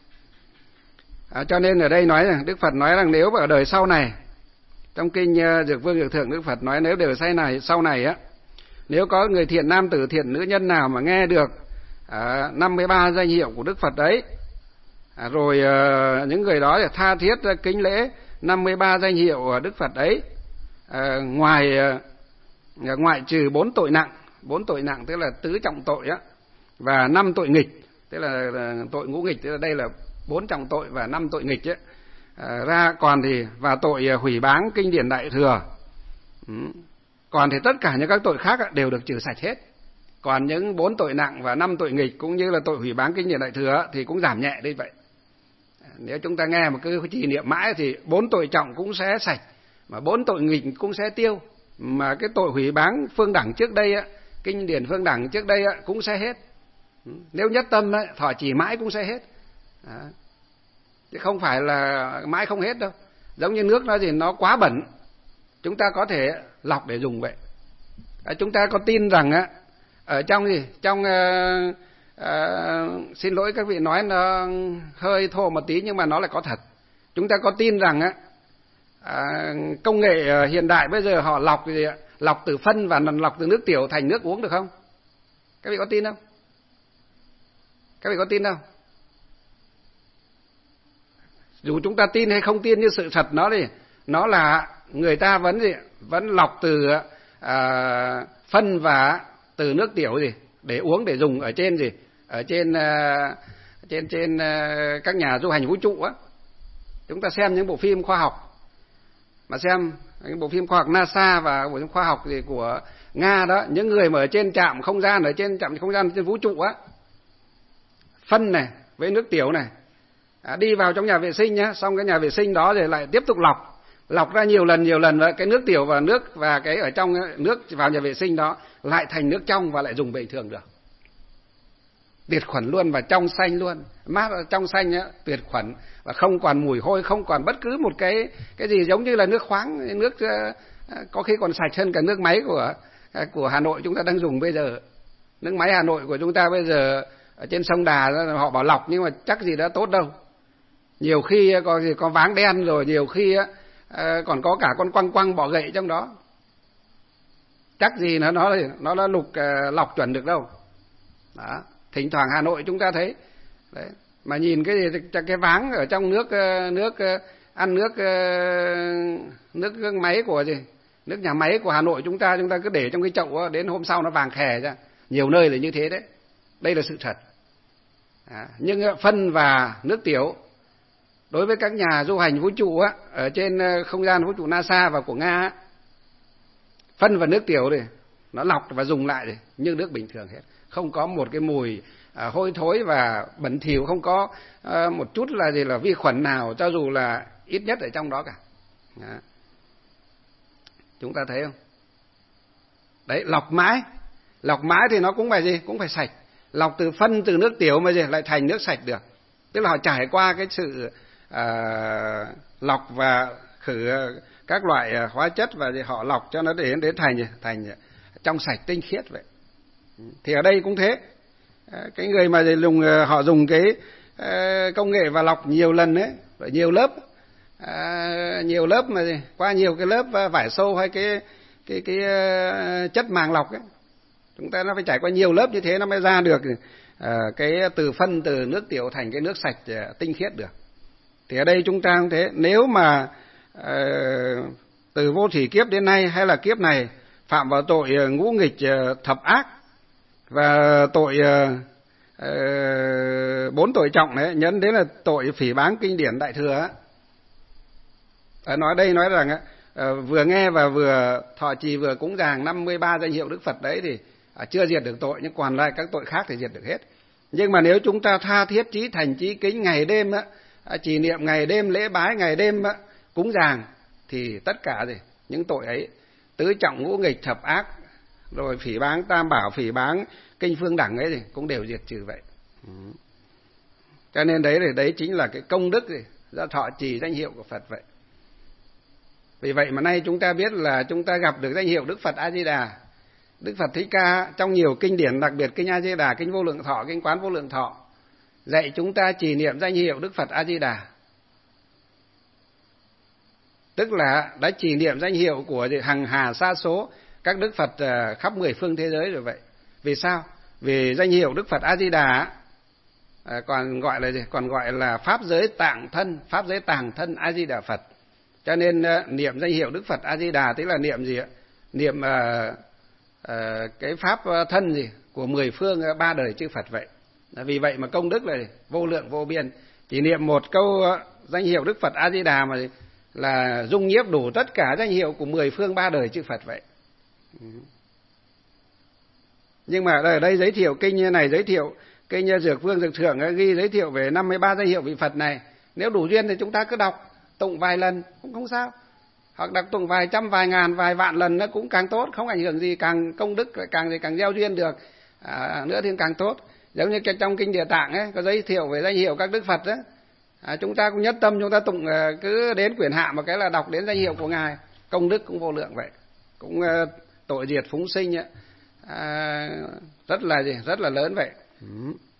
À, cho nên ở đây nói rằng Đức Phật nói rằng nếu ở đời sau này, trong kinh Dược Vương Dược Thượng Đức Phật nói nếu đời sau này sau này á, nếu có người thiện nam tử thiện nữ nhân nào mà nghe được à, năm mươi ba danh hiệu của Đức Phật đấy, à, rồi à, những người đó thì tha thiết kính lễ năm mươi ba danh hiệu Đức Phật ấy, à, ngoài à, ngoại trừ bốn tội nặng, bốn tội nặng tức là tứ trọng tội á, và năm tội nghịch, tức là tội ngũ nghịch, tức là đây là bốn trọng tội và năm tội nghịch ấy. À, ra còn thì và tội hủy báng kinh điển Đại Thừa. Ừ. Còn thì tất cả những các tội khác đều được trừ sạch hết. Còn những bốn tội nặng và năm tội nghịch cũng như là tội hủy báng kinh điển Đại Thừa thì cũng giảm nhẹ đi vậy. Nếu chúng ta nghe một cái trì niệm mãi thì bốn tội trọng cũng sẽ sạch, mà bốn tội nghịch cũng sẽ tiêu, mà cái tội hủy báng phương đẳng trước đây á, kinh điển phương đẳng trước đây á, cũng sẽ hết. Nếu nhất tâm á, thọ trì mãi cũng sẽ hết. Đó. Chứ không phải là mãi không hết đâu. Giống như nước nó gì nó quá bẩn, chúng ta có thể lọc để dùng vậy. À, chúng ta có tin rằng á, ở trong gì trong uh, À, xin lỗi các vị nói nó hơi thô một tí nhưng mà nó lại có thật. Chúng ta có tin rằng á, à, công nghệ hiện đại bây giờ họ lọc gì ạ? Lọc từ phân và lọc từ nước tiểu thành nước uống được không? Các vị có tin không? Các vị có tin không? Dù chúng ta tin hay không tin, như sự thật nó thì nó là người ta vẫn gì vẫn lọc từ à, phân và từ nước tiểu gì để uống, để dùng ở trên gì ở trên uh, trên trên uh, các nhà du hành vũ trụ á. Chúng ta xem những bộ phim khoa học mà xem những bộ phim khoa học NASA và bộ phim khoa học gì của Nga đó, những người mà ở trên trạm không gian, ở trên trạm không gian trên vũ trụ á, phân này với nước tiểu này à, đi vào trong nhà vệ sinh nhá, xong cái nhà vệ sinh đó rồi lại tiếp tục lọc lọc ra nhiều lần nhiều lần, và cái nước tiểu và nước và cái ở trong nước vào nhà vệ sinh đó lại thành nước trong và lại dùng bình thường được, tuyệt khuẩn luôn và trong xanh luôn, mát trong xanh á, tuyệt khuẩn và không còn mùi hôi, không còn bất cứ một cái cái gì giống như là nước khoáng, nước có khi còn sạch hơn cả nước máy của của Hà Nội chúng ta đang dùng bây giờ. Nước máy Hà Nội của chúng ta bây giờ ở trên sông Đà họ bảo lọc nhưng mà chắc gì đã tốt đâu, nhiều khi có gì có váng đen, rồi nhiều khi còn có cả con quăng quăng bọ gậy trong đó, chắc gì nó nó nó đã lục lọc chuẩn được đâu. Đó, thỉnh thoảng Hà Nội chúng ta thấy đấy, mà nhìn cái gì cái váng ở trong nước nước ăn nước nước, nước máy của gì nước nhà máy của Hà Nội chúng ta chúng ta cứ để trong cái chậu, đến hôm sau nó vàng khè ra, nhiều nơi là như thế đấy. Đây là sự thật. À, nhưng phân và nước tiểu đối với các nhà du hành vũ trụ á, ở trên không gian vũ trụ NASA và của Nga á, phân và nước tiểu này nó lọc và dùng lại rồi như nước bình thường hết, không có một cái mùi à, hôi thối và bẩn thỉu, không có à, một chút là gì là vi khuẩn nào, cho dù là ít nhất ở trong đó cả. Đó. Chúng ta thấy không? Đấy, lọc mãi, lọc mãi thì nó cũng phải gì, cũng phải sạch. Lọc từ phân từ nước tiểu mà gì lại thành nước sạch được, tức là họ trải qua cái sự à, lọc và khử các loại hóa chất và gì họ lọc cho nó đến đến thành thành trong sạch tinh khiết vậy. Thì ở đây cũng thế, cái người mà dùng họ dùng cái công nghệ và lọc nhiều lần đấy, nhiều lớp à, nhiều lớp mà gì, qua nhiều cái lớp vải xô hay cái cái cái chất màng lọc ấy, chúng ta nó phải trải qua nhiều lớp như thế nó mới ra được à, cái từ phân từ nước tiểu thành cái nước sạch tinh khiết được. Thì ở đây chúng ta cũng thế, nếu mà à, từ vô thủy kiếp đến nay hay là kiếp này phạm vào tội ngũ nghịch thập ác và tội uh, bốn tội trọng đấy, nhấn đến là tội phỉ báng kinh điển đại thừa á. À, nói đây nói rằng uh, vừa nghe và vừa thọ trì vừa cúng dường năm mươi ba danh hiệu Đức Phật đấy thì uh, chưa diệt được tội, nhưng còn lại các tội khác thì diệt được hết. Nhưng mà nếu chúng ta tha thiết chí thành chí kính ngày đêm á, uh, trì niệm ngày đêm, lễ bái ngày đêm á, cúng dường thì tất cả gì những tội ấy, tứ trọng ngũ nghịch thập ác, rồi phỉ báng tam bảo, phỉ báng kinh phương đẳng ấy thì cũng đều diệt trừ vậy. Ừ. Cho nên đấy thì đấy chính là cái công đức gì do thọ trì danh hiệu của Phật vậy. Vì vậy mà nay chúng ta biết là chúng ta gặp được danh hiệu Đức Phật A Di Đà. Đức Phật Thích Ca trong nhiều kinh điển, đặc biệt kinh A Di Đà, kinh Vô Lượng Thọ, kinh Quán Vô Lượng Thọ dạy chúng ta trì niệm danh hiệu Đức Phật A Di Đà. Tức là đã trì niệm danh hiệu của hằng hà sa số các Đức Phật khắp mười phương thế giới rồi vậy. Vì sao? Vì danh hiệu Đức Phật A Di Đà còn gọi là gì? Còn gọi là pháp giới tạng thân, pháp giới tàng thân A Di Đà Phật. Cho nên niệm danh hiệu Đức Phật A Di Đà tức là niệm gì ạ? Niệm uh, uh, cái pháp thân gì của mười phương ba đời chư Phật vậy. Vì vậy mà công đức là vô lượng vô biên. Chỉ niệm một câu danh hiệu Đức Phật A Di Đà mà là dung nhiếp đủ tất cả danh hiệu của mười phương ba đời chư Phật vậy. Nhưng mà ở đây giới thiệu kinh như này, giới thiệu kinh Dược Vương Dược Thượng ghi giới thiệu về năm mươi ba danh hiệu vị Phật này. Nếu đủ duyên thì chúng ta cứ đọc tụng vài lần cũng không sao, hoặc đọc tụng vài trăm, vài ngàn, vài vạn lần nó cũng càng tốt, không ảnh hưởng gì, càng công đức càng gì càng gieo duyên được à, nữa thì càng tốt. Giống như trong kinh Địa Tạng ấy có giới thiệu về danh hiệu các Đức Phật ấy. À, chúng ta cũng nhất tâm chúng ta tụng cứ đến quyển hạ một cái là đọc đến danh hiệu của Ngài, công đức cũng vô lượng vậy, cũng uh, tội diệt phúng sinh ấy, à, rất là gì rất là lớn vậy. Ừ.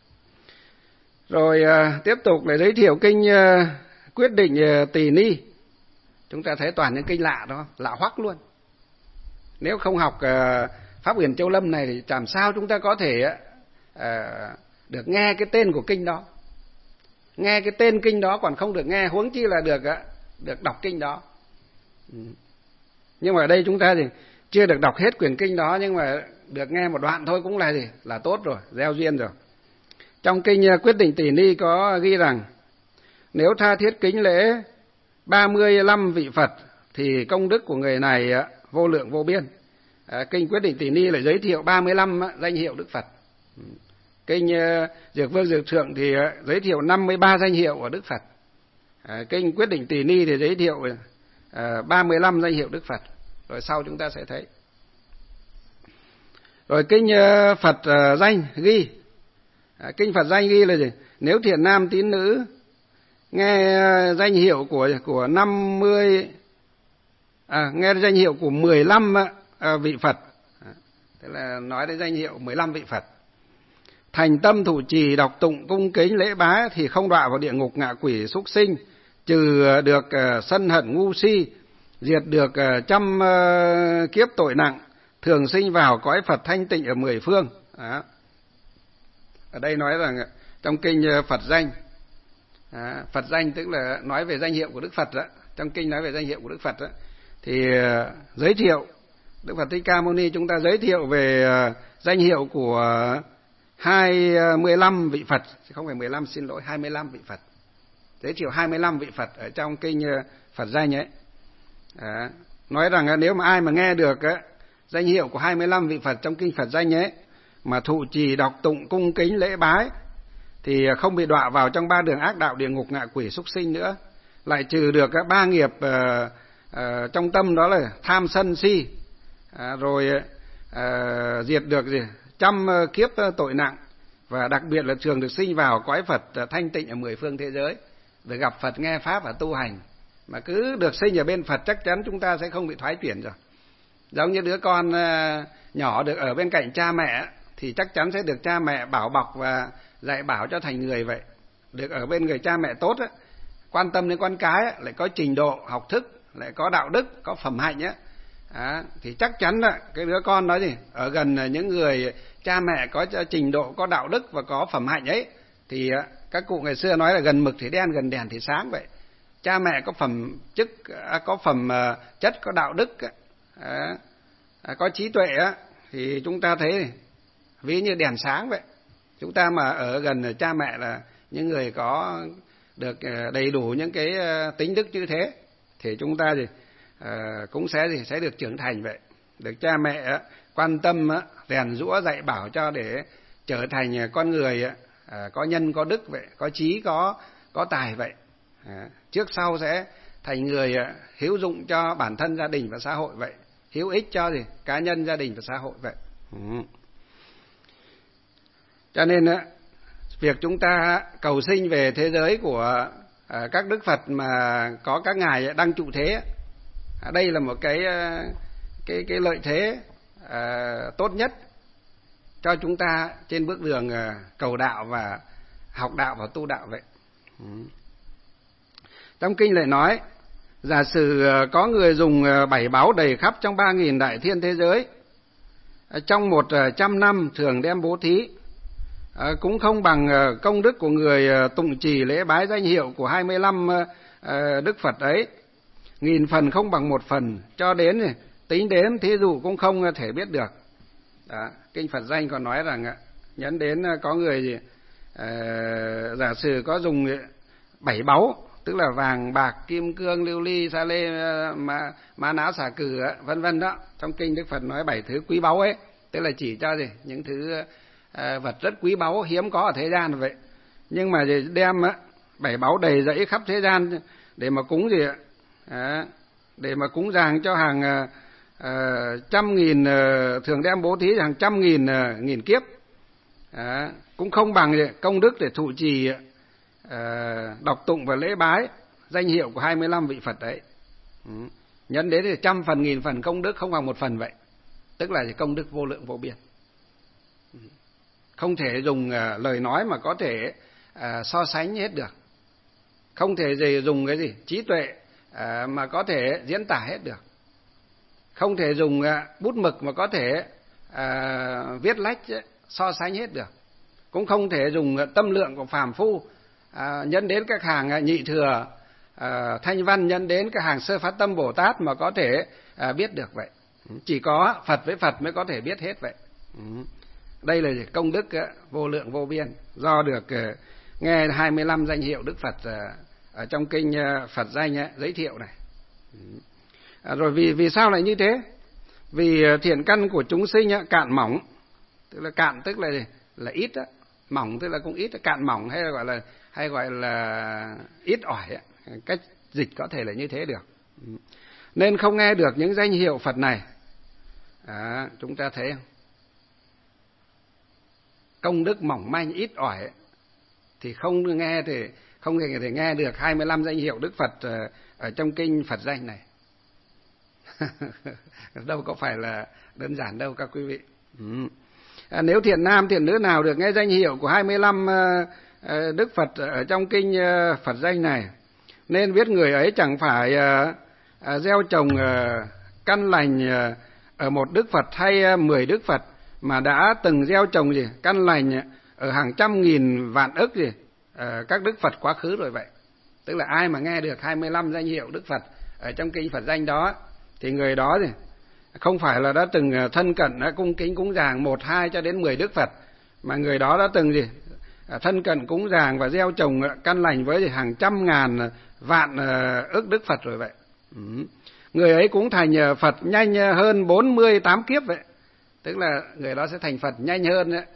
Rồi uh, tiếp tục lại giới thiệu kinh uh, Quyết Định uh, Tỳ Ni. Chúng ta thấy toàn những kinh lạ đó, lạ hoắc luôn. Nếu không học uh, Pháp Huyền Châu Lâm này thì làm sao chúng ta có thể uh, được nghe cái tên của kinh đó. Nghe cái tên kinh đó còn không được nghe, huống chi là được uh, được đọc kinh đó. Ừ. Nhưng mà ở đây chúng ta thì chưa được đọc hết quyển kinh đó, nhưng mà được nghe một đoạn thôi cũng là gì? Là tốt rồi, gieo duyên rồi. Trong kinh Quyết Định Tỳ Ni có ghi rằng nếu tha thiết kính lễ ba mươi lăm vị Phật thì công đức của người này vô lượng vô biên. À, kinh Quyết Định Tỳ Ni lại giới thiệu ba mươi lăm danh hiệu Đức Phật. Kinh Dược Vương Dược Thượng thì giới thiệu năm mươi ba danh hiệu của Đức Phật. À, kinh Quyết Định Tỳ Ni thì giới thiệu à, ba mươi lăm danh hiệu Đức Phật. Rồi sau chúng ta sẽ thấy. Rồi kinh Phật uh, danh ghi. À, kinh Phật danh ghi là gì? Nếu thiện nam tín nữ nghe danh hiệu của của năm mươi à, nghe danh hiệu của mười lăm à, vị Phật. À, thế là nói đến danh hiệu mười lăm vị Phật. Thành tâm thủ trì đọc tụng cung kính lễ bái thì không đọa vào địa ngục ngạ quỷ súc sinh, trừ được uh, sân hận ngu si, diệt được uh, trăm uh, kiếp tội nặng, thường sinh vào cõi Phật thanh tịnh ở mười phương. Đó. Ở đây nói rằng trong kinh Phật danh, à, Phật danh tức là nói về danh hiệu của Đức Phật đó. Trong kinh nói về danh hiệu của Đức Phật đó, thì uh, giới thiệu Đức Phật Thích Ca Mâu Ni chúng ta giới thiệu về uh, danh hiệu của hai mươi lăm vị Phật, không phải mười lăm, xin lỗi, hai mươi lăm vị Phật. Giới thiệu hai mươi lăm vị Phật ở trong kinh uh, Phật danh ấy. À, nói rằng uh, nếu mà ai mà nghe được uh, danh hiệu của hai mươi lăm vị Phật trong kinh Phật danh ấy mà thụ trì đọc tụng cung kính lễ bái thì không bị đọa vào trong ba đường ác đạo địa ngục ngạ quỷ súc sinh nữa, lại trừ được các ba nghiệp uh, uh, trong tâm, đó là tham sân si, uh, rồi uh, diệt được gì trăm uh, kiếp uh, tội nặng, và đặc biệt là thường được sinh vào cõi Phật uh, thanh tịnh ở mười phương thế giới, được gặp Phật nghe pháp và tu hành. Mà cứ được sinh ở bên Phật chắc chắn chúng ta sẽ không bị thoái chuyển rồi. Giống như đứa con uh, nhỏ được ở bên cạnh cha mẹ thì chắc chắn sẽ được cha mẹ bảo bọc và dạy bảo cho thành người vậy. Được ở bên người cha mẹ tốt á, quan tâm đến con cái á, lại có trình độ học thức, lại có đạo đức, có phẩm hạnh á, à, thì chắc chắn là cái đứa con đó gì ở gần những người cha mẹ có trình độ, có đạo đức và có phẩm hạnh ấy, thì á, các cụ ngày xưa nói là gần mực thì đen, gần đèn thì sáng vậy. Cha mẹ có phẩm chức, có phẩm chất, có đạo đức, à, có trí tuệ á, thì chúng ta thấy ví như đèn sáng vậy. Chúng ta mà ở gần cha mẹ là những người có được đầy đủ những cái tính đức như thế thì chúng ta thì uh, cũng sẽ gì sẽ được trưởng thành vậy, được cha mẹ uh, quan tâm uh, rèn giũa dạy bảo cho để trở thành uh, con người uh, có nhân có đức vậy, có trí có có tài vậy. Uh, trước sau sẽ thành người uh, hữu dụng cho bản thân, gia đình và xã hội vậy, hữu ích cho gì cá nhân, gia đình và xã hội vậy. Ừ. Cho nên á, việc chúng ta cầu sinh về thế giới của à, các Đức Phật mà có các ngài đang trụ thế, à, đây là một cái cái cái lợi thế à, tốt nhất cho chúng ta trên bước đường à, cầu đạo và học đạo và tu đạo vậy. Ừ. Trong kinh lại nói, giả sử có người dùng bảy báu đầy khắp trong ba nghìn đại thiên thế giới, trong một trăm năm thường đem bố thí, À, cũng không bằng uh, công đức của người uh, tụng trì lễ bái danh hiệu của hai mươi lăm uh, uh, Đức Phật ấy. Nghìn phần không bằng một phần, cho đến uh, tính đến thí dụ cũng không uh, thể biết được. Đó, kinh Phật danh còn nói rằng uh, nhấn đến uh, có người gì, uh, giả sử có dùng uh, bảy báu, tức là vàng, bạc, kim cương, lưu ly, sa lê, uh, ma, ma ná, xà cừ, uh, vân vân đó. Trong kinh Đức Phật nói bảy thứ quý báu ấy, tức là chỉ cho gì những thứ uh, À, vật rất quý báu hiếm có ở thế gian vậy. Nhưng mà đem á, bảy báu đầy dẫy khắp thế gian để mà cúng gì ạ, à, để mà cúng dường cho hàng à, à, trăm nghìn, à, thường đem bố thí hàng trăm nghìn à, nghìn kiếp, à, cũng không bằng gì, công đức để thụ trì à, đọc tụng và lễ bái danh hiệu của hai mươi lăm vị Phật đấy. Ừ. Nhân đến thì trăm phần nghìn phần công đức không bằng một phần vậy, tức là công đức vô lượng vô biên. Không thể dùng uh, lời nói mà có thể uh, à, so sánh hết được, không thể gì dùng cái gì trí tuệ à, mà có thể diễn tả hết được, không thể dùng à, bút mực mà có thể à, viết lách so sánh hết được, cũng không thể dùng tâm lượng của phàm phu à, nhân đến các hàng nhị thừa à, thanh văn, nhân đến các hàng sơ phát tâm Bồ Tát mà có thể à, biết được vậy. Chỉ có Phật với Phật mới có thể biết hết vậy. Đây là công đức vô lượng vô biên, do được nghe hai mươi lăm danh hiệu Đức Phật ở trong kinh Phật danh giới thiệu này. Rồi vì vì sao lại như thế? Vì thiện căn của chúng sinh cạn mỏng, tức là cạn tức là là ít đó, mỏng tức là cũng ít, cạn mỏng hay là gọi là hay gọi là ít ỏi, cách dịch có thể là như thế được. Nên không nghe được những danh hiệu Phật này. À, chúng ta thấy không? Công đức mỏng manh ít ỏi thì không nghe thì không thể nghe được hai mươi lăm danh hiệu Đức Phật ở trong kinh Phật danh này. Đâu có phải là đơn giản đâu các quý vị. Ừ. À, nếu thiện nam thiện nữ nào được nghe danh hiệu của hai mươi lăm uh, Đức Phật ở trong kinh uh, Phật danh này, nên biết người ấy chẳng phải uh, uh, gieo trồng uh, căn lành uh, ở một Đức Phật hay uh, mười Đức Phật, mà đã từng gieo trồng gì căn lành ở hàng trăm nghìn vạn ức gì uh, các Đức Phật quá khứ rồi vậy. Tức là ai mà nghe được hai mươi lăm danh hiệu Đức Phật ở trong kinh Phật danh đó thì người đó gì không phải là đã từng thân cận đã cung kính cúng dường một hai cho đến mười Đức Phật, mà người đó đã từng gì thân cận cúng dường và gieo trồng căn lành với hàng trăm ngàn vạn ức Đức Phật rồi vậy. Ừ. Người ấy cũng thành Phật nhanh hơn bốn mươi tám kiếp vậy. Tức là người đó sẽ thành Phật nhanh hơn đấy.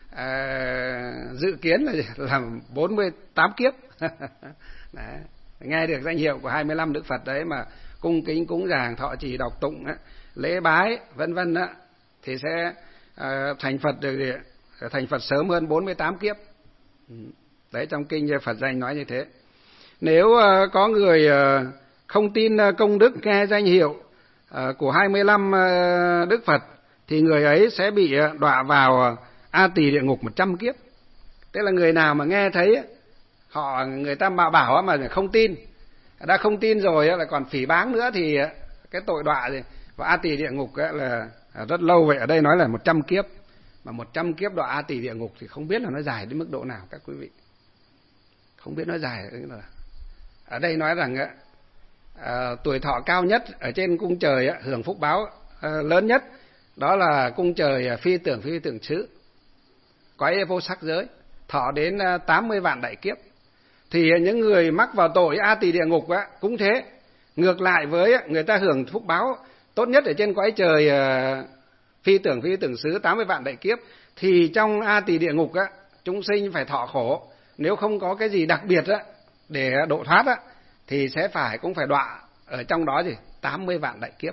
À, dự kiến là làm bốn mươi tám kiếp. Đấy. Nghe được danh hiệu của hai mươi lăm Đức Phật đấy mà cung kính cúng dường, thọ trì đọc tụng ấy, lễ bái vân vân á, thì sẽ uh, thành Phật được thành Phật sớm hơn bốn mươi tám kiếp. Đấy, trong kinh Phật danh nói như thế. Nếu uh, có người uh, không tin uh, công đức nghe danh hiệu uh, của hai mươi lăm uh, Đức Phật thì người ấy sẽ bị uh, đọa vào uh, A Tỳ địa ngục một trăm kiếp. Tức là người nào mà nghe thấy họ người ta mà bảo mà không tin, đã không tin rồi là còn phỉ báng nữa thì cái tội đọa gì và A Tỳ địa ngục là rất lâu vậy. Ở đây nói là một trăm kiếp, mà một trăm kiếp đọa A Tỳ địa ngục thì không biết là nó dài đến mức độ nào các quý vị, không biết nó dài. Ở đây nói rằng à, tuổi thọ cao nhất ở trên cung trời hưởng phúc báo à, lớn nhất đó là cung trời phi tưởng phi tưởng xứ, cõi vô sắc giới, thọ đến tám mươi vạn đại kiếp. Thì những người mắc vào tội A Tỳ địa ngục á, cũng thế. Ngược lại với người ta hưởng phúc báo tốt nhất ở trên cõi trời phi tưởng phi tưởng xứ tám mươi vạn đại kiếp, thì trong A Tỳ địa ngục á, chúng sinh phải thọ khổ. Nếu không có cái gì đặc biệt á để độ thoát á, thì sẽ phải cũng phải đọa ở trong đó gì tám mươi vạn đại kiếp.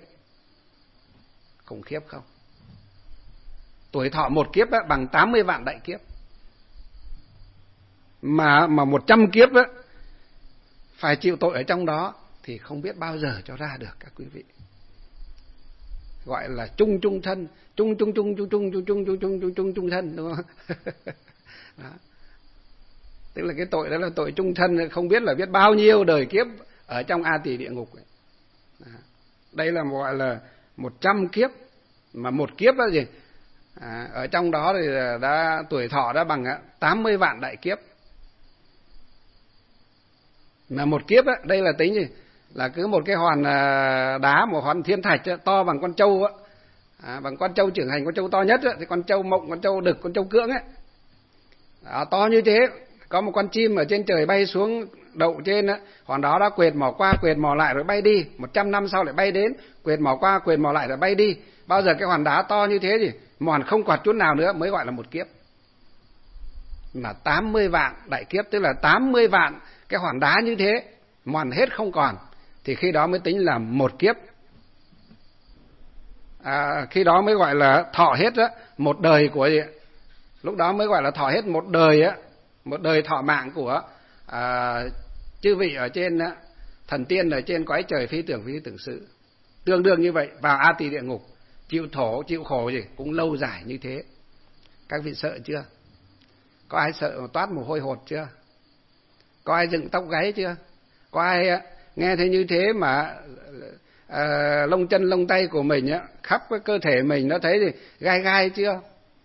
Khủng khiếp không? Tuổi thọ một kiếp á, bằng tám mươi vạn đại kiếp. Mà mà một trăm kiếp á, phải chịu tội ở trong đó thì không biết bao giờ cho ra được các quý vị. Gọi là chung chung thân, chung chung chung chung chung chung chung chung chung chung chung chung thân, đúng không? Đó. Tức là cái tội đó là tội chung thân, không biết là biết bao nhiêu đời kiếp ở trong A Tỳ địa ngục. Đó. Đây là gọi là một trăm kiếp, mà một kiếp là gì? À, ở trong đó thì đã tuổi thọ đã bằng tám mươi vạn đại kiếp. Mà một kiếp á, đây là tính gì? Là cứ một cái hòn đá, một hòn thiên thạch to bằng con trâu á, à, bằng con trâu trưởng thành, con trâu to nhất á, thì con trâu mộng, con trâu đực, con trâu cưỡng ấy, đó, to như thế. Có một con chim ở trên trời bay xuống đậu trên á, hòn đó đã quệt mỏ qua, quệt mỏ lại rồi bay đi. Một trăm năm sau lại bay đến, quệt mỏ qua, quệt mỏ lại rồi bay đi. Bao giờ cái hòn đá to như thế gì, mòn không quạt chút nào nữa mới gọi là một kiếp. Mà tám mươi vạn đại kiếp, tức là tám mươi vạn cái hòn đá như thế mòn hết không còn, thì khi đó mới tính là một kiếp. À, khi đó mới gọi là thọ hết á, một đời của gì? Lúc đó mới gọi là thọ hết một đời á, một đời thọ mạng của à, chư vị ở trên á, thần tiên ở trên cõi trời phi tưởng phi tưởng xứ. Tương đương như vậy, vào A Tỳ địa ngục chịu thổ chịu khổ gì cũng lâu dài như thế. Các vị sợ chưa? Có ai sợ mà toát mồ hôi hột chưa? Có ai dựng tóc gáy chưa? Có ai nghe thấy như thế mà à, lông chân lông tay của mình á, khắp cái cơ thể mình nó thấy thì gai gai chưa?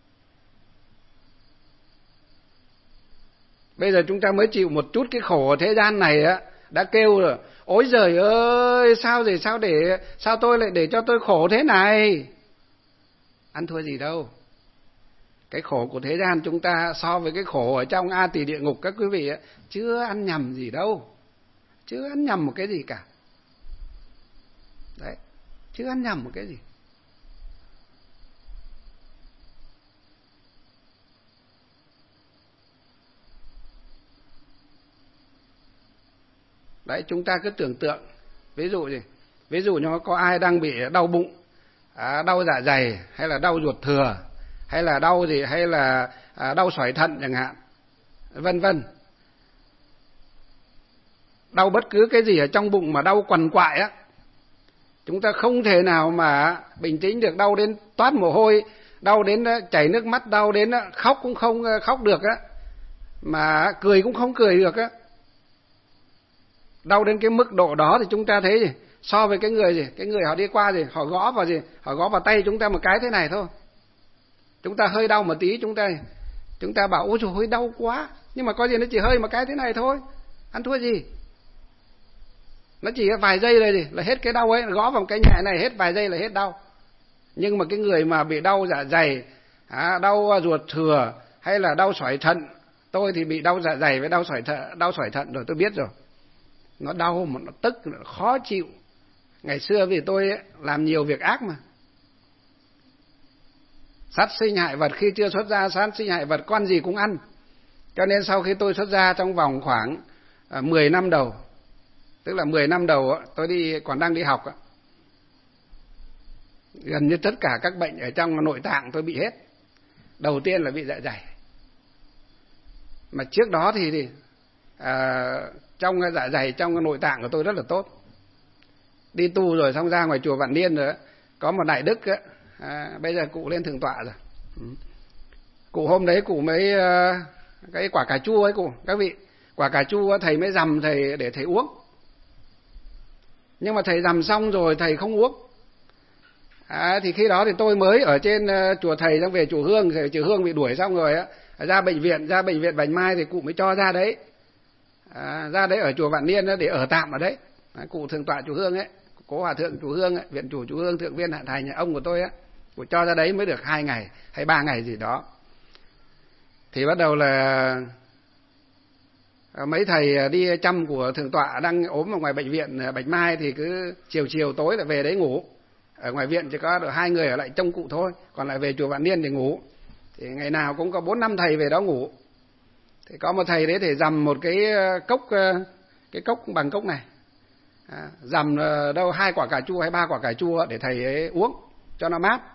Bây giờ chúng ta mới chịu một chút cái khổ ở thế gian này á, đã kêu rồi, ôi giời ơi, sao rồi, sao để sao tôi lại để cho tôi khổ thế này? Ăn thua gì đâu. Cái khổ của thế gian chúng ta so với cái khổ ở trong A Tỳ địa ngục các quý vị á, chưa ăn nhầm gì đâu. Chưa ăn nhầm một cái gì cả. Đấy, chưa ăn nhầm một cái gì. Đấy, chúng ta cứ tưởng tượng, ví dụ gì? Ví dụ như có ai đang bị đau bụng, à, đau dạ dày, hay là đau ruột thừa, hay là đau gì, hay là à, đau sỏi thận chẳng hạn, vân vân. Đau bất cứ cái gì ở trong bụng mà đau quằn quại á, chúng ta không thể nào mà bình tĩnh được, đau đến toát mồ hôi, đau đến chảy nước mắt, đau đến khóc cũng không khóc được á, mà cười cũng không cười được á. Đau đến cái mức độ đó thì chúng ta thấy gì? So với cái người gì? Cái người họ đi qua gì? Họ gõ vào gì? Họ gõ vào tay chúng ta một cái thế này thôi. Chúng ta hơi đau một tí, chúng ta chúng ta bảo ôi trời ơi đau quá, nhưng mà có gì nó chỉ hơi một cái thế này thôi, ăn thua gì? Nó chỉ vài giây rồi gì là hết cái đau ấy, gõ vào cái nhẹ này hết vài giây là hết đau. Nhưng mà cái người mà bị đau dạ dày, à, đau ruột thừa hay là đau sỏi thận, tôi thì bị đau dạ dày với đau sỏi thận, đau sỏi thận rồi tôi biết rồi. Nó đau mà nó tức, nó khó chịu. Ngày xưa vì tôi ấy, làm nhiều việc ác mà. Sát sinh hại vật, khi chưa xuất gia sát sinh hại vật con gì cũng ăn. Cho nên sau khi tôi xuất gia trong vòng khoảng à, mười năm đầu, tức là mười năm đầu tôi đi còn đang đi học, gần như tất cả các bệnh ở trong nội tạng tôi bị hết. Đầu tiên là bị dạ dày. Mà trước đó thì, thì à, trong dạ dày, trong nội tạng của tôi rất là tốt. Đi tu rồi xong ra ngoài chùa Vạn Niên rồi, có một đại đức ấy, à, bây giờ cụ lên thượng tọa rồi. Cụ hôm đấy cụ mới à, cái quả cà chua ấy cụ, các vị, quả cà chua thầy mới dằm thầy để thầy uống. Nhưng mà thầy dằm xong rồi thầy không uống. À, thì khi đó thì tôi mới ở trên uh, chùa thầy xong về chùa Hương, rồi chùa Hương bị đuổi xong rồi á, ra bệnh viện, ra bệnh viện Bạch Mai thì cụ mới cho ra đấy. À, ra đấy ở chùa Vạn Niên để ở tạm ở đấy. À, cụ thượng tọa chùa Hương ấy, cố hòa thượng chùa Hương ấy, viện chủ chùa Hương, thượng viên Hạ Thành nhà ông của tôi á, cụ cho ra đấy mới được hai ngày hay ba ngày gì đó. Thì bắt đầu là mấy thầy đi chăm của thượng tọa đang ốm ở ngoài bệnh viện Bạch Mai thì cứ chiều chiều tối là về đấy ngủ. Ở ngoài viện chỉ có được hai người ở lại trông cụ thôi, còn lại về chùa Vạn Niên để ngủ. Thì ngày nào cũng có bốn năm thầy về đó ngủ. Thì có một thầy đấy thì dằm một cái cốc, cái cốc bằng cốc này, à, dằm đâu hai quả cà chua hay ba quả cà chua để thầy ấy uống cho nó mát.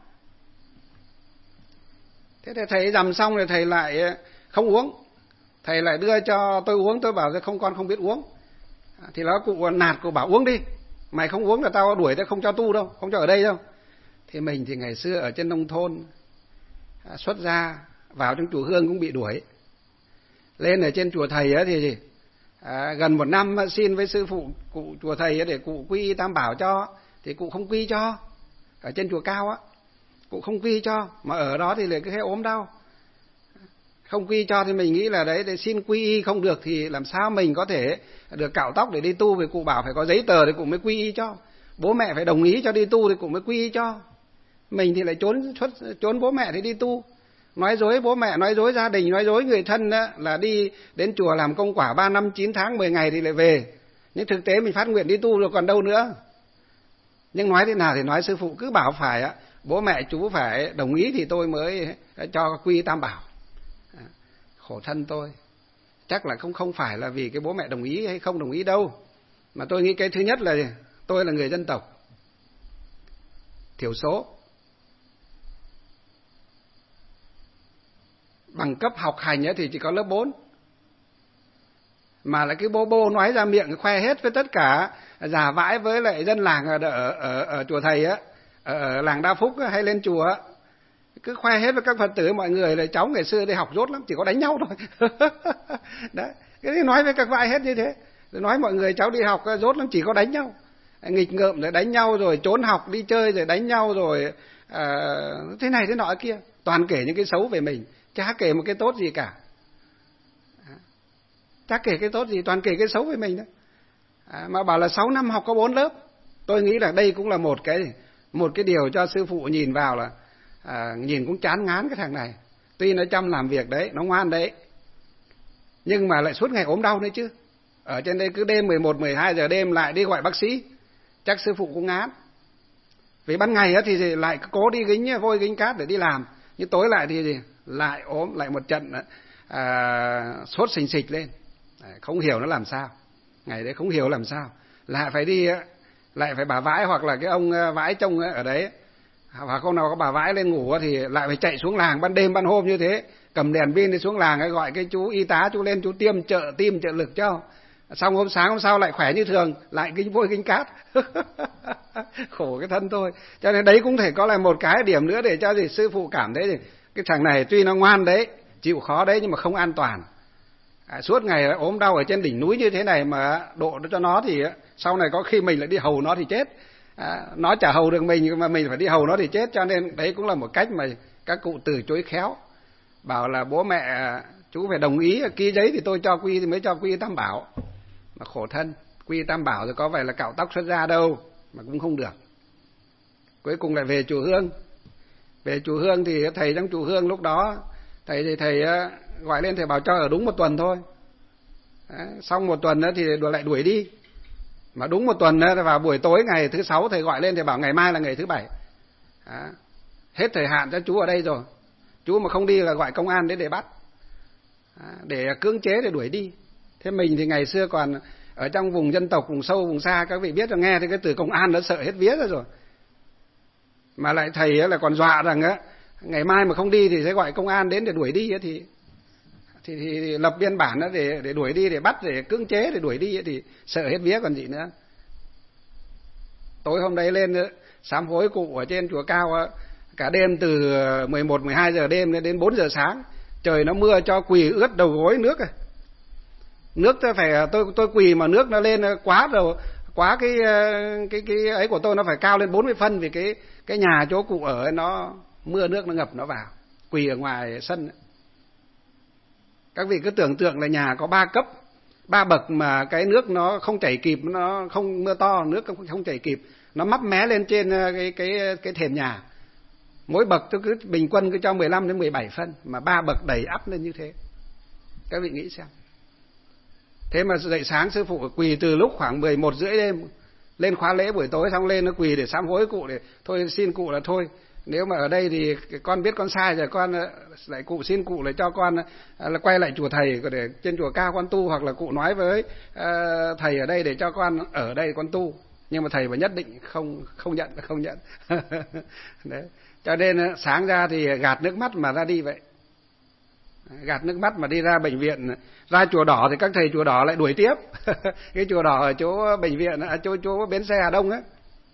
Thế thì thầy dằm xong rồi thầy lại không uống, thầy lại đưa cho tôi uống. Tôi bảo không, con không biết uống. À, thì nó cụ nạt, cụ bảo uống đi, mày không uống là tao đuổi, tao không cho tu đâu, không cho ở đây đâu. Thì mình thì ngày xưa ở trên nông thôn, à, xuất gia vào trong chùa Hương cũng bị đuổi. Lên ở trên chùa thầy ấy thì à, gần một năm xin với sư phụ cụ chùa thầy ấy để cụ quy tam bảo cho, thì cụ không quy cho. Ở trên chùa Cao á, cụ không quy cho, mà ở đó thì lại cứ hay ốm đau. Không quy cho thì mình nghĩ là đấy, để xin quy y không được thì làm sao mình có thể được cạo tóc để đi tu, vì cụ bảo phải có giấy tờ thì cụ mới quy y cho. Bố mẹ phải đồng ý cho đi tu thì cụ mới quy y cho. Mình thì lại trốn trốn bố mẹ thì đi tu. Nói dối bố mẹ, nói dối gia đình, nói dối người thân đó, là đi đến chùa làm công quả ba năm, chín tháng, mười ngày thì lại về. Nhưng thực tế mình phát nguyện đi tu rồi còn đâu nữa. Nhưng nói thế nào thì nói, sư phụ cứ bảo phải á, bố mẹ chú phải đồng ý thì tôi mới cho quy tam bảo. À, khổ thân tôi. Chắc là không không phải là vì cái bố mẹ đồng ý hay không đồng ý đâu. Mà tôi nghĩ cái thứ nhất là tôi là người dân tộc thiểu số. Bằng cấp học hành ấy thì chỉ có lớp bốn. Mà lại cái bô bô nói ra miệng khoe hết với tất cả, giả vãi với lại dân làng ở, ở, ở, ở chùa thầy á, ở, ở làng Đa Phúc á, hay lên chùa á, cứ khoe hết với các Phật tử mọi người là cháu ngày xưa đi học dốt lắm, chỉ có đánh nhau thôi. Đấy, Cái này nói với các vị hết như thế. Rồi nói mọi người cháu đi học dốt lắm, chỉ có đánh nhau, nghịch ngợm rồi đánh nhau, rồi trốn học đi chơi rồi đánh nhau, rồi à, thế này thế nọ kia, toàn kể những cái xấu về mình, chả kể một cái tốt gì cả. Chả kể cái tốt gì, toàn kể cái xấu về mình đó. À, mà bảo là sáu năm học có bốn lớp. Tôi nghĩ là đây cũng là một cái một cái điều cho sư phụ nhìn vào là à, nhìn cũng chán ngán cái thằng này. Tuy nó chăm làm việc đấy, nó ngoan đấy, nhưng mà lại suốt ngày ốm đau đấy chứ. Ở trên đây cứ đêm mười một, mười hai giờ đêm lại đi gọi bác sĩ, chắc sư phụ cũng ngán. Vì ban ngày thì lại cố đi gính vôi gính cát để đi làm, nhưng tối lại thì gì? Lại ốm, lại một trận à, sốt sình sịch lên. Không hiểu nó làm sao. Ngày đấy không hiểu làm sao. Lại phải đi, lại phải bà vãi, hoặc là cái ông vãi trông ở đấy, hoặc hôm nào có bà vãi lên ngủ thì lại phải chạy xuống làng ban đêm ban hôm như thế, cầm đèn pin đi xuống làng ấy, gọi cái chú y tá chú lên chú tiêm trợ tim trợ lực cho. Xong hôm sáng hôm sau lại khỏe như thường, lại gính vôi gính cát. Khổ cái thân tôi. Cho nên đấy cũng thể có là một cái điểm nữa để cho gì sư phụ cảm thấy thì cái thằng này tuy nó ngoan đấy, chịu khó đấy, nhưng mà không an toàn. À, suốt ngày ốm đau ở trên đỉnh núi như thế này mà độ cho nó thì sau này có khi mình lại đi hầu nó thì chết. À, nó chả hầu được mình mà mình phải đi hầu nó thì chết. Cho nên đấy cũng là một cách mà các cụ từ chối khéo, bảo là bố mẹ chú phải đồng ý ký giấy thì tôi cho quy thì mới cho quy tam bảo. Mà khổ thân, quy tam bảo rồi có phải là cạo tóc xuất ra đâu, mà cũng không được. Cuối cùng lại về chùa Hương. Về chùa Hương thì thầy trong chùa Hương lúc đó thầy thì thầy gọi lên thầy bảo cho ở đúng một tuần thôi. Đấy, xong một tuần thì lại đuổi đi. Mà đúng một tuần vào buổi tối ngày thứ sáu thầy gọi lên thầy bảo ngày mai là ngày thứ bảy. Đó, hết thời hạn cho chú ở đây rồi. Chú mà không đi là gọi công an đến để bắt. Đó, để cưỡng chế để đuổi đi. Thế mình thì ngày xưa còn ở trong vùng dân tộc, vùng sâu, vùng xa, các vị biết là nghe thì cái từ công an đã sợ hết vía ra rồi. Mà lại thầy là còn dọa rằng á, ngày mai mà không đi thì sẽ gọi công an đến để đuổi đi thì thì, thì, thì lập biên bản để để đuổi đi, để bắt, để cưỡng chế để đuổi đi thì sợ hết vía còn gì nữa. Tối hôm đấy lên sám hối cụ ở trên chùa Cao cả đêm từ mười một, mười hai giờ đêm đến bốn giờ sáng, trời nó mưa cho quỳ ướt đầu gối nước. Nước tôi phải tôi tôi quỳ mà nước nó lên quá rồi, quá cái cái cái ấy của tôi nó phải cao lên bốn mươi phân, vì cái cái nhà chỗ cụ ở nó mưa nước nó ngập nó vào, quỳ ở ngoài sân. Các vị cứ tưởng tượng là nhà có ba cấp, ba bậc mà cái nước nó không chảy kịp, nó không mưa to nước không không chảy kịp, nó mấp mé lên trên cái cái cái thềm nhà. Mỗi bậc tôi cứ bình quân cứ cho mười lăm đến mười bảy phân, mà ba bậc đầy ắp lên như thế. Các vị nghĩ xem. Thế mà dậy sáng sư phụ quỳ từ lúc khoảng mười một rưỡi đêm lên khóa lễ buổi tối, xong lên nó quỳ để sám hối cụ, để thôi xin cụ là thôi, nếu mà ở đây thì con biết con sai rồi, con lại cụ xin cụ lại cho con là quay lại chùa thầy để trên chùa Cao con tu, hoặc là cụ nói với uh, thầy ở đây để cho con ở đây con tu, nhưng mà thầy mà nhất định không không nhận không nhận. Đấy. Cho nên sáng ra thì gạt nước mắt mà ra đi vậy. Gạt nước mắt mà đi ra bệnh viện, ra chùa Đỏ thì các thầy chùa Đỏ lại đuổi tiếp. Cái chùa Đỏ ở chỗ bệnh viện, ở chỗ chỗ bến xe Hà Đông á,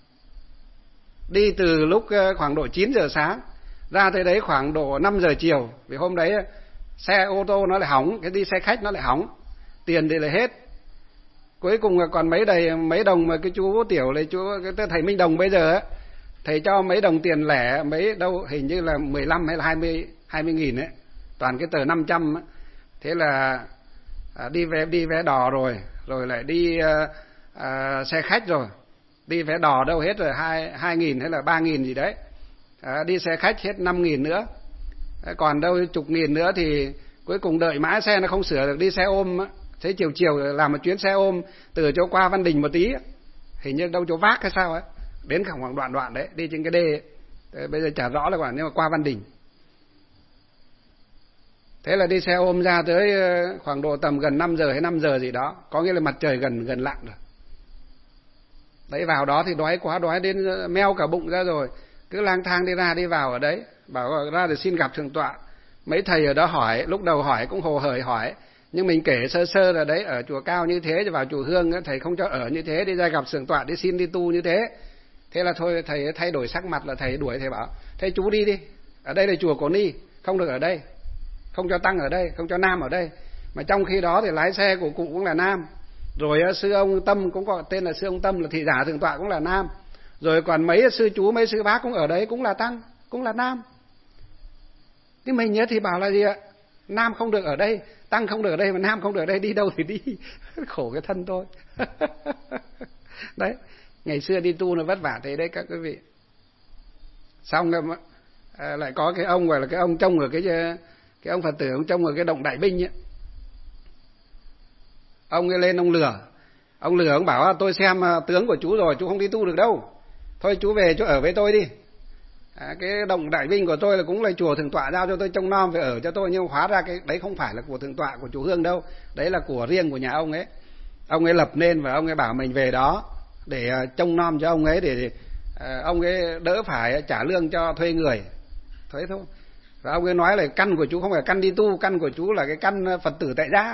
đi từ lúc khoảng độ chín giờ sáng ra tới đấy khoảng độ năm giờ chiều, vì hôm đấy xe ô tô nó lại hỏng, cái đi xe khách nó lại hỏng, tiền thì lại hết. Cuối cùng còn mấy đầy mấy đồng mà cái chú Tiểu này, chú cái thầy Minh Đồng bây giờ á, thầy cho mấy đồng tiền lẻ, mấy đâu hình như là mười lăm hay là hai mươi hai mươi nghìn ấy, toàn cái tờ năm trăm ấy. Thế là à, đi vé đi vé đò rồi, rồi lại đi à, à, xe khách rồi, đi vé đò đâu hết rồi hai hai nghìn hay là ba nghìn gì đấy, à, đi xe khách hết năm nghìn nữa, à, còn đâu chục nghìn nữa thì cuối cùng đợi mãi xe nó không sửa được, đi xe ôm á. Thế chiều chiều làm một chuyến xe ôm từ chỗ qua Văn Đình một tí, hình như đâu chỗ Vác hay sao ấy, đến khoảng đoạn đoạn đấy, đi trên cái đê ấy. Thế bây giờ chả rõ là quả, nhưng mà qua Văn Đình. Thế là đi xe ôm ra tới khoảng độ tầm gần năm giờ hay năm giờ gì đó, có nghĩa là mặt trời gần gần lặn rồi. Đấy, vào đó thì đói quá, đói đến meo cả bụng ra rồi, cứ lang thang đi ra đi vào ở đấy, bảo ra để xin gặp thượng tọa. Mấy thầy ở đó hỏi, lúc đầu hỏi cũng hồ hởi hỏi, nhưng mình kể sơ sơ là đấy, ở chùa Cao như thế, vào chùa Hương thầy không cho ở như thế, đi ra gặp thượng tọa đi xin đi tu như thế. Thế là thôi thầy thay đổi sắc mặt, là thầy đuổi, thầy bảo thầy chú đi đi, ở đây là chùa Cổ Ni, không được ở đây, không cho tăng ở đây, không cho nam ở đây. Mà trong khi đó thì lái xe của cụ cũng là nam. Rồi sư ông Tâm cũng có tên là sư ông Tâm, là thị giả thượng tọa cũng là nam. Rồi còn mấy sư chú, mấy sư bác cũng ở đấy cũng là tăng, cũng là nam. Nhưng mình nhớ thì bảo là gì ạ? Nam không được ở đây, tăng không được ở đây, mà nam không được ở đây, đi đâu thì đi. Khổ cái thân tôi. Đấy, ngày xưa đi tu nó vất vả thế đấy các quý vị. Xong rồi à, lại có cái ông gọi là cái ông trông ở cái cái ông Phật tử ông trông ở cái động Đại Binh ấy. Ông ấy lên ông lừa, ông lừa ông bảo tôi xem tướng của chú rồi, chú không đi tu được đâu, thôi chú về chú ở với tôi đi. À, cái động Đại Binh của tôi là cũng là chùa Thượng Tọa giao cho tôi trông nom, phải ở cho tôi, nhưng hóa ra cái đấy không phải là của Thượng Tọa, của chú Hương đâu, đấy là của riêng của nhà ông ấy. Ông ấy lập nên và ông ấy bảo mình về đó để trông nom cho ông ấy, để uh, ông ấy đỡ phải trả lương cho thuê người, thế thôi. Và ông ấy nói là căn của chú không phải căn đi tu, căn của chú là cái căn Phật tử tại gia.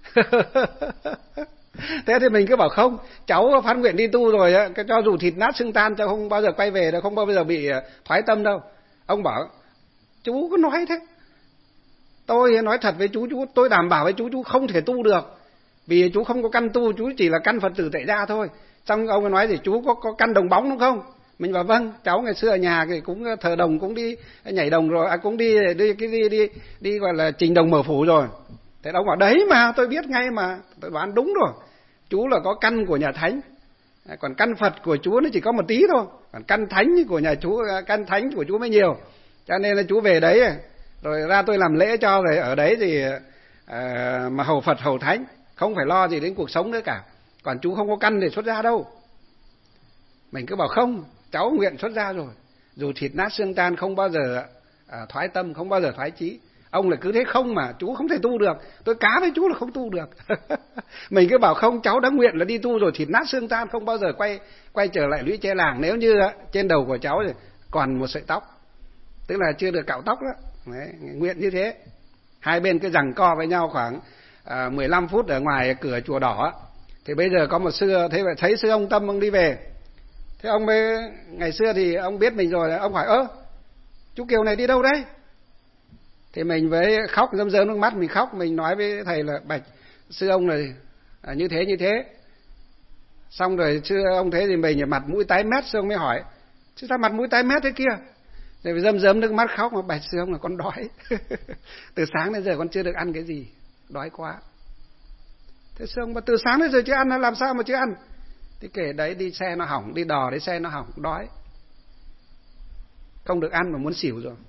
Thế thì mình cứ bảo không, cháu phát nguyện đi tu rồi á, cho dù thịt nát xương tan cháu không bao giờ quay về đâu, không bao giờ bị thoái tâm đâu. Ông bảo chú cứ nói thế. Tôi nói thật với chú, chú tôi đảm bảo với chú, chú không thể tu được, vì chú không có căn tu, chú chỉ là căn Phật tử tại gia thôi. Xong ông ấy nói gì, chú có có căn đồng bóng đúng không? Mình bảo vâng, cháu ngày xưa ở nhà thì cũng thờ đồng, cũng đi nhảy đồng rồi, à, cũng đi đi cái đi, đi đi gọi là trình đồng mở phủ rồi. Thế ông bảo đấy mà tôi biết ngay mà, tôi đoán đúng rồi. Chú là có căn của nhà thánh, còn căn Phật của chú nó chỉ có một tí thôi, còn căn thánh của nhà chú, căn thánh của chú mới nhiều. Cho nên là chú về đấy rồi ra tôi làm lễ cho, rồi ở đấy thì à, mà hầu Phật hầu thánh, không phải lo gì đến cuộc sống nữa cả. Còn chú không có căn để xuất gia đâu. Mình cứ bảo không, cháu nguyện xuất gia rồi, dù thịt nát xương tan không bao giờ à, thoái tâm, không bao giờ thoái chí. Ông là cứ thế không mà chú không thể tu được, tôi cá với chú là không tu được. Mình cứ bảo không, cháu đã nguyện là đi tu rồi, thịt nát xương tan, không bao giờ quay quay trở lại lũy tre làng. Nếu như trên đầu của cháu thì còn một sợi tóc, tức là chưa được cạo tóc đó. Đấy, nguyện như thế. Hai bên cứ giằng co với nhau khoảng à, mười lăm phút ở ngoài cửa chùa đỏ. Thì bây giờ có một sư, thế vậy thấy sư ông Tâm ông đi về. Thế ông mới, ngày xưa thì ông biết mình rồi, ông hỏi ơ chú Kiều này đi đâu đấy? Thì mình với khóc rơm rơm nước mắt, mình khóc, mình nói với thầy là bạch sư ông này à, như thế như thế. Xong rồi sư ông thế thì mình mặt mũi tái mét, sư ông mới hỏi chứ sao mặt mũi tái mét thế kia? Rồi rơm rơm nước mắt khóc mà bạch sư ông là con đói. Từ sáng đến giờ con chưa được ăn cái gì, đói quá. Thế sư ông mà từ sáng đến giờ chưa ăn, làm sao mà chưa ăn? Thì kể đấy, đi xe nó hỏng, đi đò đấy xe nó hỏng, đói, không được ăn mà muốn xỉu rồi,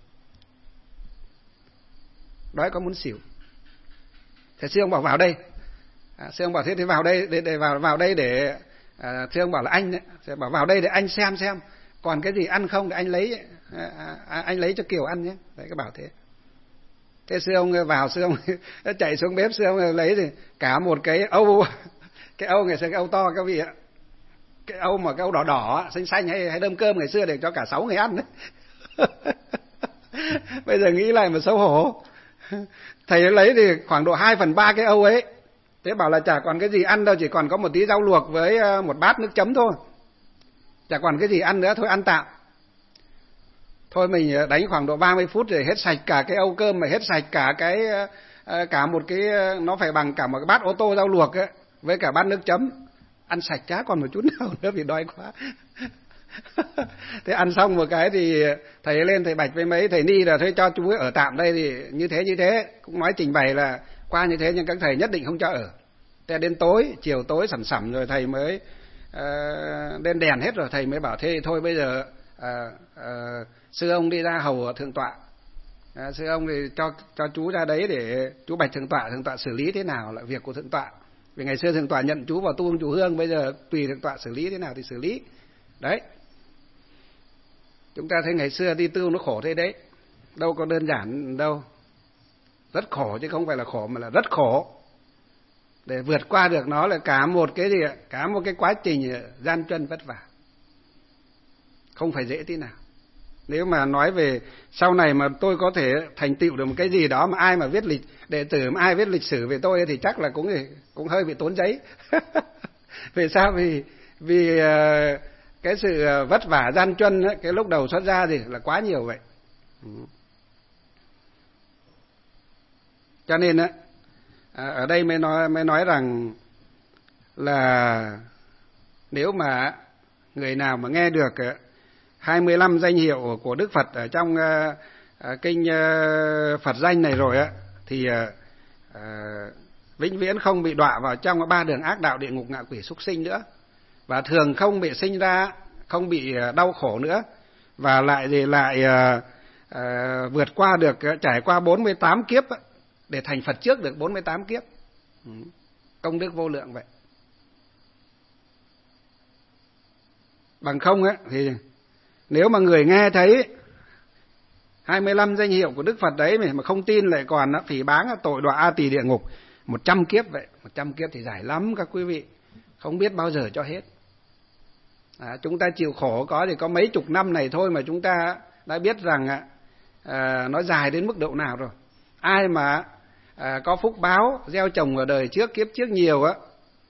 đói có muốn xỉu. Thế sư ông bảo vào đây, à, sư ông bảo thế thì vào đây để, để vào vào đây để à, sư ông bảo là anh đấy, sư bảo vào đây để anh xem xem còn cái gì ăn không để anh lấy, à, à, anh lấy cho Kiều ăn nhé. Đấy, cái bảo thế. Thế sư ông vào, sư ông chạy xuống bếp, sư ông lấy thì cả một cái âu, cái âu ngày xưa cái âu to các vị ạ, cái âu mà cái âu đỏ đỏ xanh xanh hay hay đơm cơm ngày xưa để cho cả sáu người ăn đấy. Bây giờ nghĩ lại mà xấu hổ. Thầy lấy thì khoảng độ hai phần ba cái âu ấy. Thế bảo là chả còn cái gì ăn đâu, chỉ còn có một tí rau luộc với một bát nước chấm thôi, chả còn cái gì ăn nữa, thôi ăn tạm. Thôi mình đánh khoảng độ ba mươi phút để hết sạch cả cái âu cơm, mà hết sạch cả cái cả một cái, nó phải bằng cả một cái bát ô tô rau luộc ấy, với cả bát nước chấm. Ăn sạch chả còn một chút nào nữa vì đói quá. Thế ăn xong một cái thì thầy lên thầy bạch với mấy thầy ni là thôi cho chú ấy ở tạm đây, thì như thế như thế cũng nói trình bày là qua như thế nhưng các thầy nhất định không cho ở. Thế đến tối, chiều tối sẩm sẩm rồi thầy mới uh, lên đèn hết rồi, thầy mới bảo thế thôi bây giờ uh, uh, sư ông đi ra hầu thượng tọa, uh, sư ông thì cho cho chú ra đấy để chú bạch thượng tọa, thượng tọa xử lý thế nào là việc của thượng tọa. Vì ngày xưa thượng tọa nhận chú vào tu chú Hương, bây giờ tùy thượng tọa xử lý thế nào thì xử lý. Đấy. Chúng ta thấy ngày xưa đi tu nó khổ thế đấy, đâu có đơn giản đâu. Rất khổ chứ không phải là khổ mà là rất khổ. Để vượt qua được nó là cả một cái gì ạ? Cả một cái quá trình gian truân vất vả. Không phải dễ tí nào. Nếu mà nói về sau này mà tôi có thể thành tựu được một cái gì đó mà ai mà viết lịch đệ tử, mà ai viết lịch sử về tôi thì chắc là cũng cũng hơi bị tốn giấy. Vì sao? Vì vì cái sự vất vả gian truân ấy, cái lúc đầu xuất ra thì là quá nhiều vậy. Cho nên á À, ở đây mới nói mới nói rằng là nếu mà người nào mà nghe được hai mươi lăm danh hiệu của Đức Phật ở trong uh, kinh uh, Phật danh này rồi á, thì uh, uh, vĩnh viễn không bị đọa vào trong ba đường ác đạo địa ngục ngạ quỷ súc sinh nữa, và thường không bị sinh ra, không bị đau khổ nữa, và lại thì lại uh, uh, vượt qua được, trải qua bốn mươi tám kiếp để thành Phật trước được bốn mươi tám kiếp. Ừ. Công đức vô lượng vậy. Bằng không á thì nếu mà người nghe thấy hai mươi lăm danh hiệu của Đức Phật đấy mà không tin, lại còn phỉ báng tội đọa A Tỳ địa ngục một trăm kiếp vậy. Một trăm kiếp thì dài lắm các quý vị, không biết bao giờ cho hết. À, chúng ta chịu khổ có thì có mấy chục năm này thôi mà chúng ta đã biết rằng à, nó dài đến mức độ nào rồi. Ai mà à, có phúc báo gieo trồng ở đời trước kiếp trước nhiều á,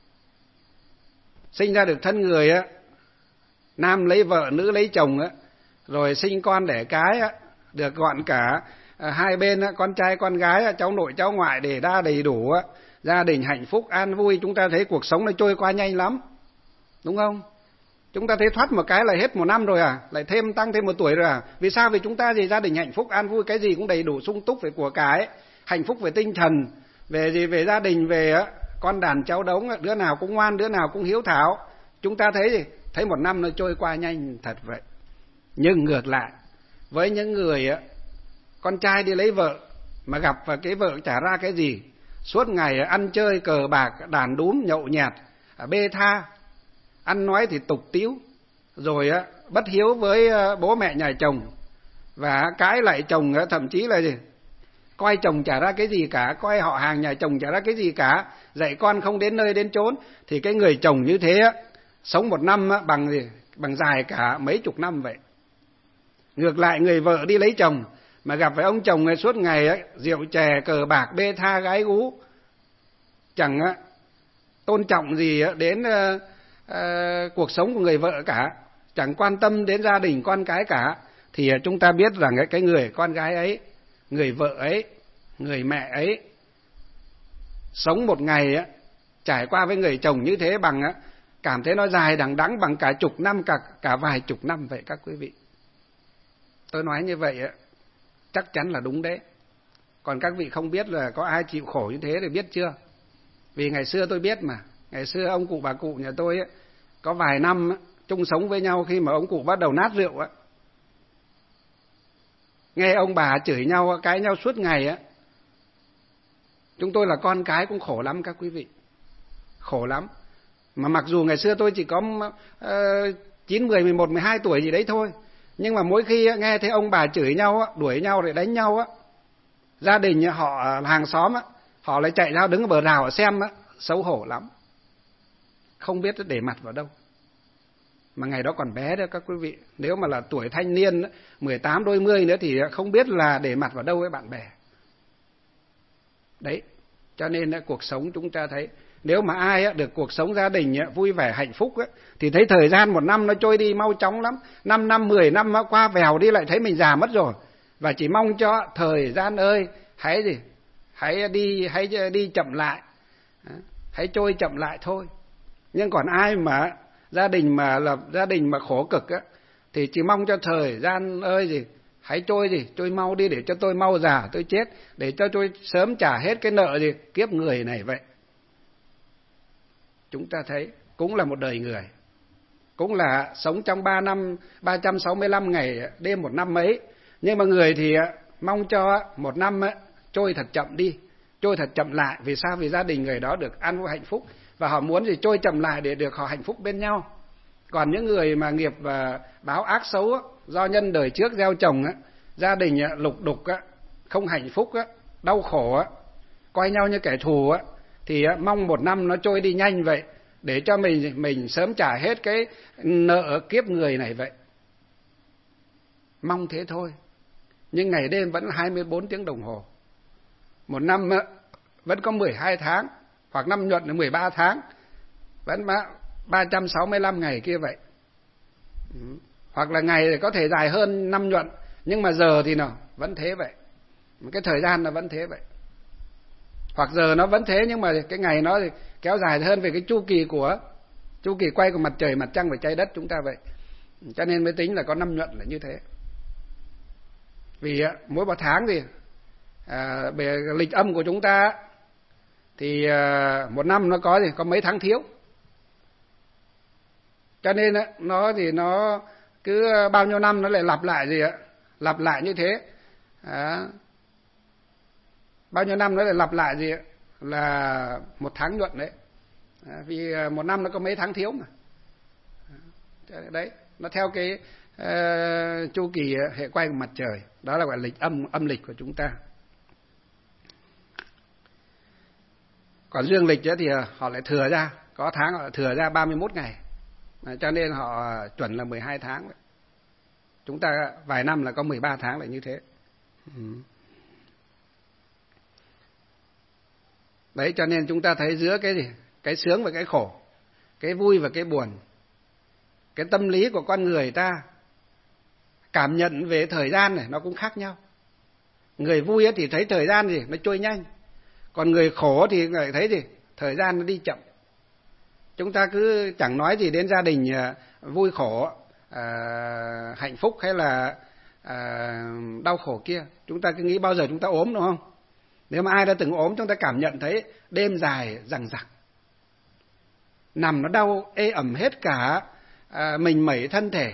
sinh ra được thân người á, nam lấy vợ nữ lấy chồng á, rồi sinh con đẻ cái á, được gọn cả à, hai bên á, con trai con gái á, cháu nội cháu ngoại để đa đầy đủ á, gia đình hạnh phúc an vui, chúng ta thấy cuộc sống nó trôi qua nhanh lắm, đúng không? Chúng ta thấy thoát một cái là hết một năm rồi à, lại thêm tăng thêm một tuổi rồi à. Vì sao? Vì chúng ta gì, gia đình hạnh phúc an vui, cái gì cũng đầy đủ sung túc về của cái, hạnh phúc về tinh thần, về gì, về gia đình, về á, con đàn cháu đống, đứa nào cũng ngoan, đứa nào cũng hiếu thảo. Chúng ta thấy gì? Thấy một năm nó trôi qua nhanh thật vậy. Nhưng ngược lại, với những người á, con trai đi lấy vợ mà gặp và cái vợ trả ra cái gì, suốt ngày ăn chơi cờ bạc, đàn đúm, nhậu nhẹt, bê tha, ăn nói thì tục tĩu, rồi á bất hiếu với bố mẹ nhà chồng, và cãi lại chồng, thậm chí là gì, coi chồng trả ra cái gì cả, coi họ hàng nhà chồng trả ra cái gì cả, dạy con không đến nơi đến chốn, thì cái người chồng như thế á, sống một năm á, bằng gì, bằng dài cả mấy chục năm vậy. Ngược lại người vợ đi lấy chồng mà gặp phải ông chồng suốt ngày ấy, rượu chè cờ bạc bê tha gái gú, chẳng á, tôn trọng gì đến uh, uh, cuộc sống của người vợ cả, chẳng quan tâm đến gia đình con cái cả, thì chúng ta biết rằng cái người con gái ấy, người vợ ấy, người mẹ ấy sống một ngày á, trải qua với người chồng như thế bằng á, cảm thấy nó dài đằng đẵng bằng cả chục năm, cả cả vài chục năm vậy các quý vị. Tôi nói như vậy á, chắc chắn là đúng đấy. Còn các vị không biết là có ai chịu khổ như thế thì biết chưa? Vì ngày xưa tôi biết mà, ngày xưa ông cụ bà cụ nhà tôi á, có vài năm á, chung sống với nhau, khi mà ông cụ bắt đầu nát rượu á, nghe ông bà chửi nhau, cãi nhau suốt ngày á, chúng tôi là con cái cũng khổ lắm các quý vị, khổ lắm. Mà mặc dù ngày xưa tôi chỉ có uh, chín, mười, mười một, mười hai tuổi gì đấy thôi, nhưng mà mỗi khi nghe thấy ông bà chửi nhau, đuổi nhau rồi đánh nhau, gia đình họ, hàng xóm, họ lại chạy ra đứng ở bờ rào xem, xấu hổ lắm, không biết để mặt vào đâu. Mà ngày đó còn bé đó các quý vị, nếu mà là tuổi thanh niên, mười tám đôi mươi nữa thì không biết là để mặt vào đâu với bạn bè. Đấy, cho nên cuộc sống chúng ta thấy, nếu mà ai được cuộc sống gia đình vui vẻ hạnh phúc thì thấy thời gian một năm nó trôi đi mau chóng lắm. Năm năm, mười năm qua vèo đi lại thấy mình già mất rồi. Và chỉ mong cho thời gian ơi, hãy gì, hãy đi, hãy đi chậm lại, hãy trôi chậm lại thôi. Nhưng còn ai mà gia đình mà là gia đình mà khổ cực á, thì chỉ mong cho thời gian ơi gì, hãy trôi gì, trôi mau đi để cho tôi mau già tôi chết, để cho tôi sớm trả hết cái nợ gì kiếp người này vậy. Chúng ta thấy cũng là một đời người, cũng là sống trong ba năm, ba trăm sáu mươi lăm ngày đêm một năm ấy, nhưng mà người thì mong cho một năm trôi thật chậm đi, trôi thật chậm lại. Vì sao? Vì gia đình người đó được an vui hạnh phúc, và họ muốn gì trôi chậm lại để được họ hạnh phúc bên nhau. Còn những người mà nghiệp và báo ác xấu do nhân đời trước gieo trồng, gia đình lục đục, không hạnh phúc, đau khổ, coi nhau như kẻ thù, thì mong một năm nó trôi đi nhanh vậy, để cho mình mình sớm trả hết cái nợ kiếp người này vậy. Mong thế thôi. Nhưng ngày đêm vẫn hai mươi bốn tiếng đồng hồ. Một năm vẫn có mười hai tháng, hoặc năm nhuận là mười ba tháng, vẫn ba trăm sáu mươi lăm ngày kia vậy. Hoặc là ngày thì có thể dài hơn năm nhuận, nhưng mà giờ thì nào vẫn thế vậy. Cái thời gian là vẫn thế vậy. hoặc giờ nó vẫn thế, nhưng mà cái ngày nó thì kéo dài hơn về cái chu kỳ của chu kỳ quay của mặt trời, mặt trăng và trái đất chúng ta vậy. Cho nên mới tính là có năm nhuận là như thế. Vì mỗi một tháng thì à, về lịch âm của chúng ta thì à, một năm nó có gì có mấy tháng thiếu. Cho nên nó thì nó cứ bao nhiêu năm nó lại lặp lại gì ạ, lặp lại như thế. À, bao nhiêu năm nó lại lặp lại gì ạ, là một tháng nhuận đấy. À, vì một năm nó có mấy tháng thiếu mà. Đấy, nó theo cái uh, chu kỳ hệ quay của mặt trời, đó là gọi là lịch âm âm lịch của chúng ta. Còn dương lịch thì họ lại thừa ra, có tháng họ lại thừa ra ba mươi mốt ngày, à, cho nên họ chuẩn là mười hai tháng. Chúng ta vài năm là có mười ba tháng là như thế. Ừ. Đấy, cho nên chúng ta thấy giữa cái gì, cái sướng và cái khổ, cái vui và cái buồn, cái tâm lý của con người ta cảm nhận về thời gian này nó cũng khác nhau. Người vui thì thấy thời gian gì nó trôi nhanh, còn người khổ thì lại thấy gì thời gian nó đi chậm. Chúng ta cứ chẳng nói gì đến gia đình vui khổ, à, hạnh phúc hay là à, đau khổ kia, chúng ta cứ nghĩ bao giờ chúng ta ốm, đúng không? Nếu mà ai đã từng ốm, chúng ta cảm nhận thấy đêm dài dằng dặc, nằm nó đau ê ẩm hết cả à, mình mẩy thân thể.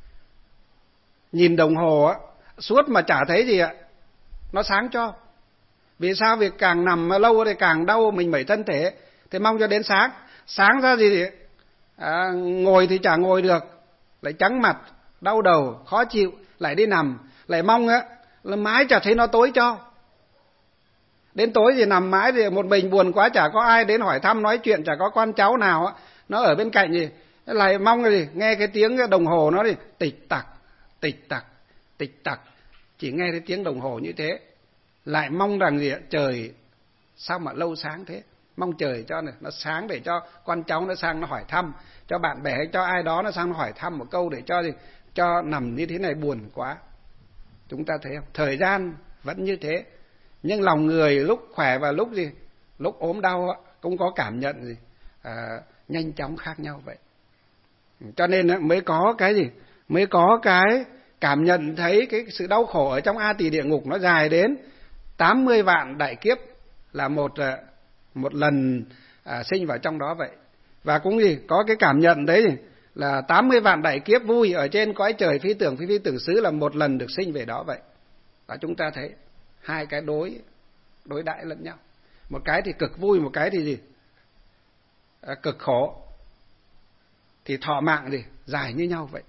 Nhìn đồng hồ á, suốt mà chả thấy gì ạ, nó sáng cho. Vì sao? Vì càng nằm lâu thì càng đau mình mẩy thân thể, thì mong cho đến sáng. Sáng ra gì thì à, ngồi thì chả ngồi được, lại trắng mặt, đau đầu, khó chịu, lại đi nằm, lại mong á là mãi chả thấy nó tối cho. Đến tối thì nằm mãi thì một mình buồn quá, chả có ai đến hỏi thăm nói chuyện, chả có con cháu nào á nó ở bên cạnh gì, lại mong gì nghe cái tiếng đồng hồ nó thì tịch tặc, tịch tặc, tịch tặc, chỉ nghe cái tiếng đồng hồ như thế, lại mong rằng gì trời sao mà lâu sáng thế, mong trời cho này nó sáng để cho con cháu nó sang nó hỏi thăm, cho bạn bè hay cho ai đó nó sang nó hỏi thăm một câu để cho gì, cho nằm như thế này buồn quá. Chúng ta thấy không? Thời gian vẫn như thế, nhưng lòng người lúc khỏe và lúc gì, lúc ốm đau cũng có cảm nhận gì à, nhanh chóng khác nhau vậy. Cho nên mới có cái gì, mới có cái cảm nhận thấy cái sự đau khổ ở trong A Tỳ địa ngục nó dài đến tám mươi vạn đại kiếp là một một lần à, sinh vào trong đó vậy. Và cũng gì có cái cảm nhận đấy gì, là tám mươi vạn đại kiếp vui ở trên cõi trời phi tưởng phi phi tưởng xứ là một lần được sinh về đó vậy. Và chúng ta thấy hai cái đối đối đãi lẫn nhau, một cái thì cực vui, một cái thì gì à, cực khổ, thì thọ mạng gì dài như nhau vậy.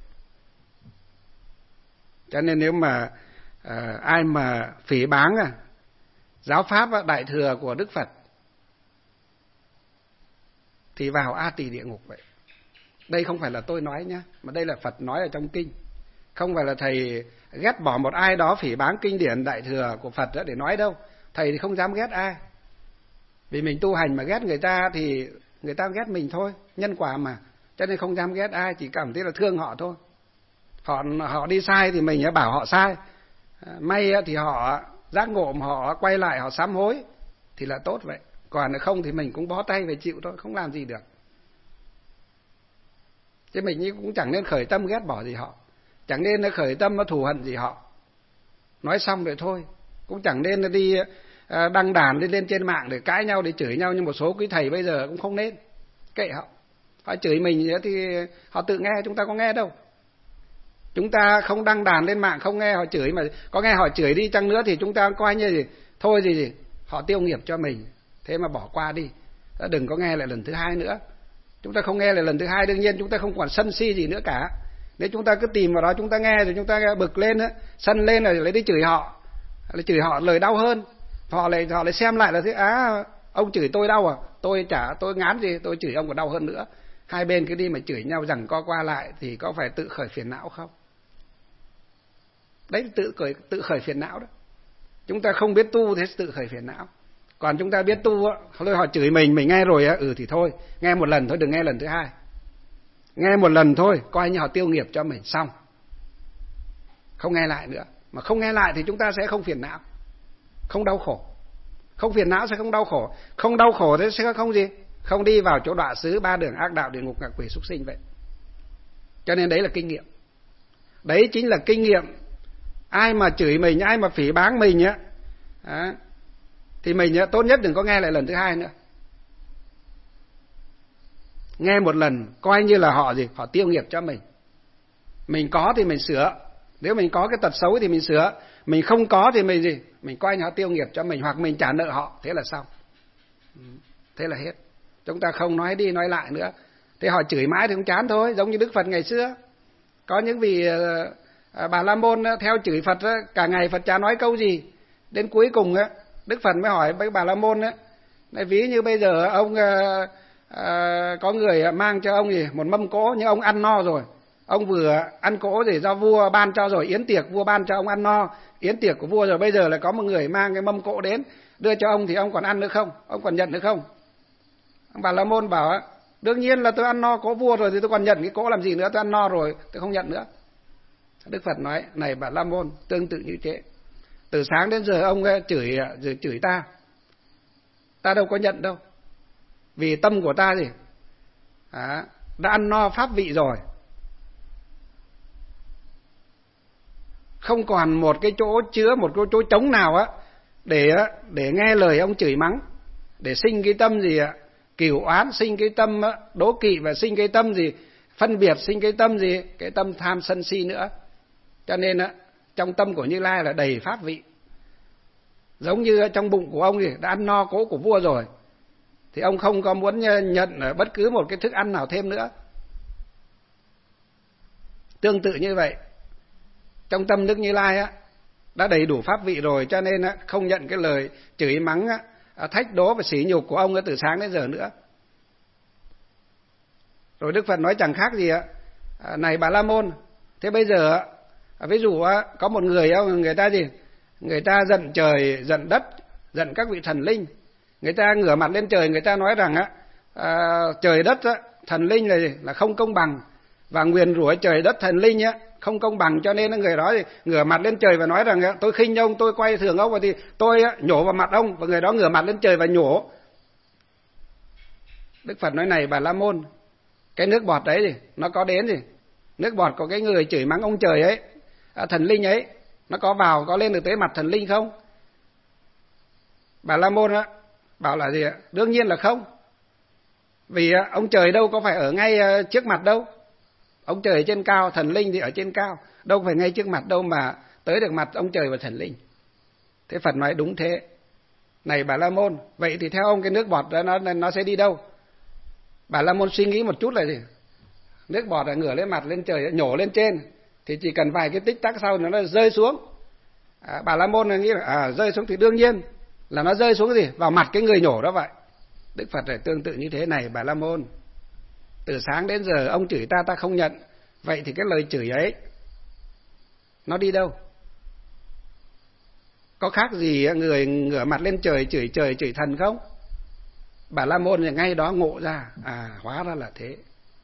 Cho nên nếu mà à, ai mà phỉ báng à, giáo pháp à, đại thừa của Đức Phật thì vào A Tỳ địa ngục vậy. Đây không phải là tôi nói nhá, mà đây là Phật nói ở trong kinh. Không phải là thầy ghét bỏ một ai đó phỉ báng kinh điển đại thừa của Phật để nói đâu. Thầy thì không dám ghét ai, vì mình tu hành mà ghét người ta thì người ta ghét mình thôi, nhân quả mà. Cho nên không dám ghét ai, chỉ cảm thấy là thương họ thôi. Họ họ đi sai thì mình bảo họ sai, may thì họ giác ngộ, họ quay lại họ sám hối thì là tốt vậy. Còn không thì mình cũng bó tay về chịu thôi, không làm gì được. Chứ mình cũng chẳng nên khởi tâm ghét bỏ gì họ, chẳng nên khởi tâm thù hận gì họ. Nói xong rồi thôi, cũng chẳng nên đi đăng đàn lên lên trên mạng để cãi nhau, để chửi nhau như một số quý thầy bây giờ cũng không nên. Kệ họ, họ chửi mình thì họ tự nghe, chúng ta có nghe đâu. Chúng ta không đăng đàn lên mạng, không nghe họ chửi, mà có nghe họ chửi đi chăng nữa thì chúng ta coi như gì, thôi gì gì, họ tiêu nghiệp cho mình, thế mà bỏ qua đi, đừng có nghe lại lần thứ hai nữa. Chúng ta không nghe lại lần thứ hai, đương nhiên chúng ta không còn sân si gì nữa cả. Nếu chúng ta cứ tìm vào đó, chúng ta nghe rồi chúng ta bực lên, sân lên rồi lấy đi chửi họ, lại chửi họ lời đau hơn. Họ lại họ lại xem lại là thế, á ông chửi tôi đau à, tôi chả tôi ngán gì, tôi chửi ông còn đau hơn nữa. Hai bên cứ đi mà chửi nhau rằng co qua lại thì có phải tự khởi phiền não không? Đấy, tự khởi tự khởi phiền não đó. Chúng ta không biết tu thế tự khởi phiền não. Còn chúng ta biết tu á, họ chửi mình, mình nghe rồi á, ừ thì thôi, nghe một lần thôi, đừng nghe lần thứ hai. Nghe một lần thôi, coi như họ tiêu nghiệp cho mình, xong. Không nghe lại nữa. Mà không nghe lại thì chúng ta sẽ không phiền não, không đau khổ. Không phiền não sẽ không đau khổ. Không đau khổ thế sẽ không gì? Không đi vào chỗ đọa xứ, ba đường ác đạo, địa ngục, ngạ quỷ, súc sinh vậy. Cho nên đấy là kinh nghiệm. Đấy chính là kinh nghiệm. Ai mà chửi mình, ai mà phỉ báng mình á, à, thì mình á, tốt nhất đừng có nghe lại lần thứ hai nữa. Nghe một lần coi như là họ gì? Họ tiêu nghiệp cho mình. Mình có thì mình sửa. Nếu mình có cái tật xấu thì mình sửa. Mình không có thì mình gì? Mình coi như họ tiêu nghiệp cho mình, hoặc mình trả nợ họ. Thế là xong. Thế là hết. Chúng ta không nói đi nói lại nữa. Thế họ chửi mãi thì cũng chán thôi. Giống như Đức Phật ngày xưa. Có những vị uh, Bà La Môn uh, theo chửi Phật uh, cả ngày Phật chả nói câu gì. Đến cuối cùng uh, Đức Phật mới hỏi với Bà La Môn uh, này, ví như bây giờ ông uh, uh, có người mang cho ông gì một mâm cỗ, nhưng ông ăn no rồi. Ông vừa ăn cỗ gì do vua ban cho rồi, yến tiệc vua ban cho ông ăn no, yến tiệc của vua rồi, bây giờ lại có một người mang cái mâm cỗ đến đưa cho ông thì ông còn ăn nữa không? Ông còn nhận nữa không? Ông Bà La Môn bảo đương nhiên là tôi ăn no cỗ vua rồi thì tôi còn nhận cái cỗ làm gì nữa, tôi ăn no rồi tôi không nhận nữa. Đức Phật nói này Bà La Môn, tương tự như thế. Từ sáng đến giờ ông chửi rồi chửi ta, ta đâu có nhận đâu, vì tâm của ta gì à, đã ăn no pháp vị rồi, không còn một cái chỗ chứa, một cái chỗ trống nào á để để nghe lời ông chửi mắng, để sinh cái tâm gì ạ, cừu oán, sinh cái tâm đố kỵ, và sinh cái tâm gì phân biệt, sinh cái tâm gì, cái tâm tham sân si nữa. Cho nên á, trong tâm của Như Lai là đầy pháp vị. Giống như trong bụng của ông thì đã ăn no cỗ của vua rồi, thì ông không có muốn nhận bất cứ một cái thức ăn nào thêm nữa. Tương tự như vậy, trong tâm Đức Như Lai á, đã đầy đủ pháp vị rồi, cho nên á, không nhận cái lời chửi mắng á, thách đố và sỉ nhục của ông ấy từ sáng đến giờ nữa. Rồi Đức Phật nói chẳng khác gì ạ, này Bà La Môn, thế bây giờ ví dụ có một người người ta gì, người ta giận trời giận đất, giận các vị thần linh, người ta ngửa mặt lên trời, người ta nói rằng á, à, trời đất á, thần linh là gì? Là không công bằng, và nguyền rủa trời đất thần linh á không công bằng, cho nên người đó thì ngửa mặt lên trời và nói rằng tôi khinh ông, tôi quay thường ông, và thì tôi nhổ vào mặt ông, và người đó ngửa mặt lên trời và nhổ. Đức Phật nói này Bà La Môn, cái nước bọt đấy gì nó có đến gì, nước bọt của cái người chửi mắng ông trời ấy, thần linh ấy, nó có vào có lên được tới mặt thần linh không? Bà La Môn á bảo là gì ạ? Đương nhiên là không, vì ông trời đâu có phải ở ngay trước mặt đâu. Ông trời ở trên cao, thần linh thì ở trên cao, đâu phải ngay trước mặt đâu mà tới được mặt ông trời và thần linh. Thế Phật nói đúng thế. Này Bà La Môn, vậy thì theo ông cái nước bọt đó nó nó sẽ đi đâu? Bà La Môn suy nghĩ một chút là gì? Nước bọt là ngửa lên mặt lên trời, nhổ lên trên, thì chỉ cần vài cái tích tắc sau nó rơi xuống. À, Bà La Môn nghĩ là à, rơi xuống thì đương nhiên là nó rơi xuống gì? Vào mặt cái người nhổ đó vậy. Đức Phật lại tương tự như thế này Bà La Môn, từ sáng đến giờ ông chửi ta, ta không nhận, vậy thì cái lời chửi ấy nó đi đâu? Có khác gì người ngửa mặt lên trời chửi trời chửi thần không? Bà La Môn thì ngay đó ngộ ra, à hóa ra là thế.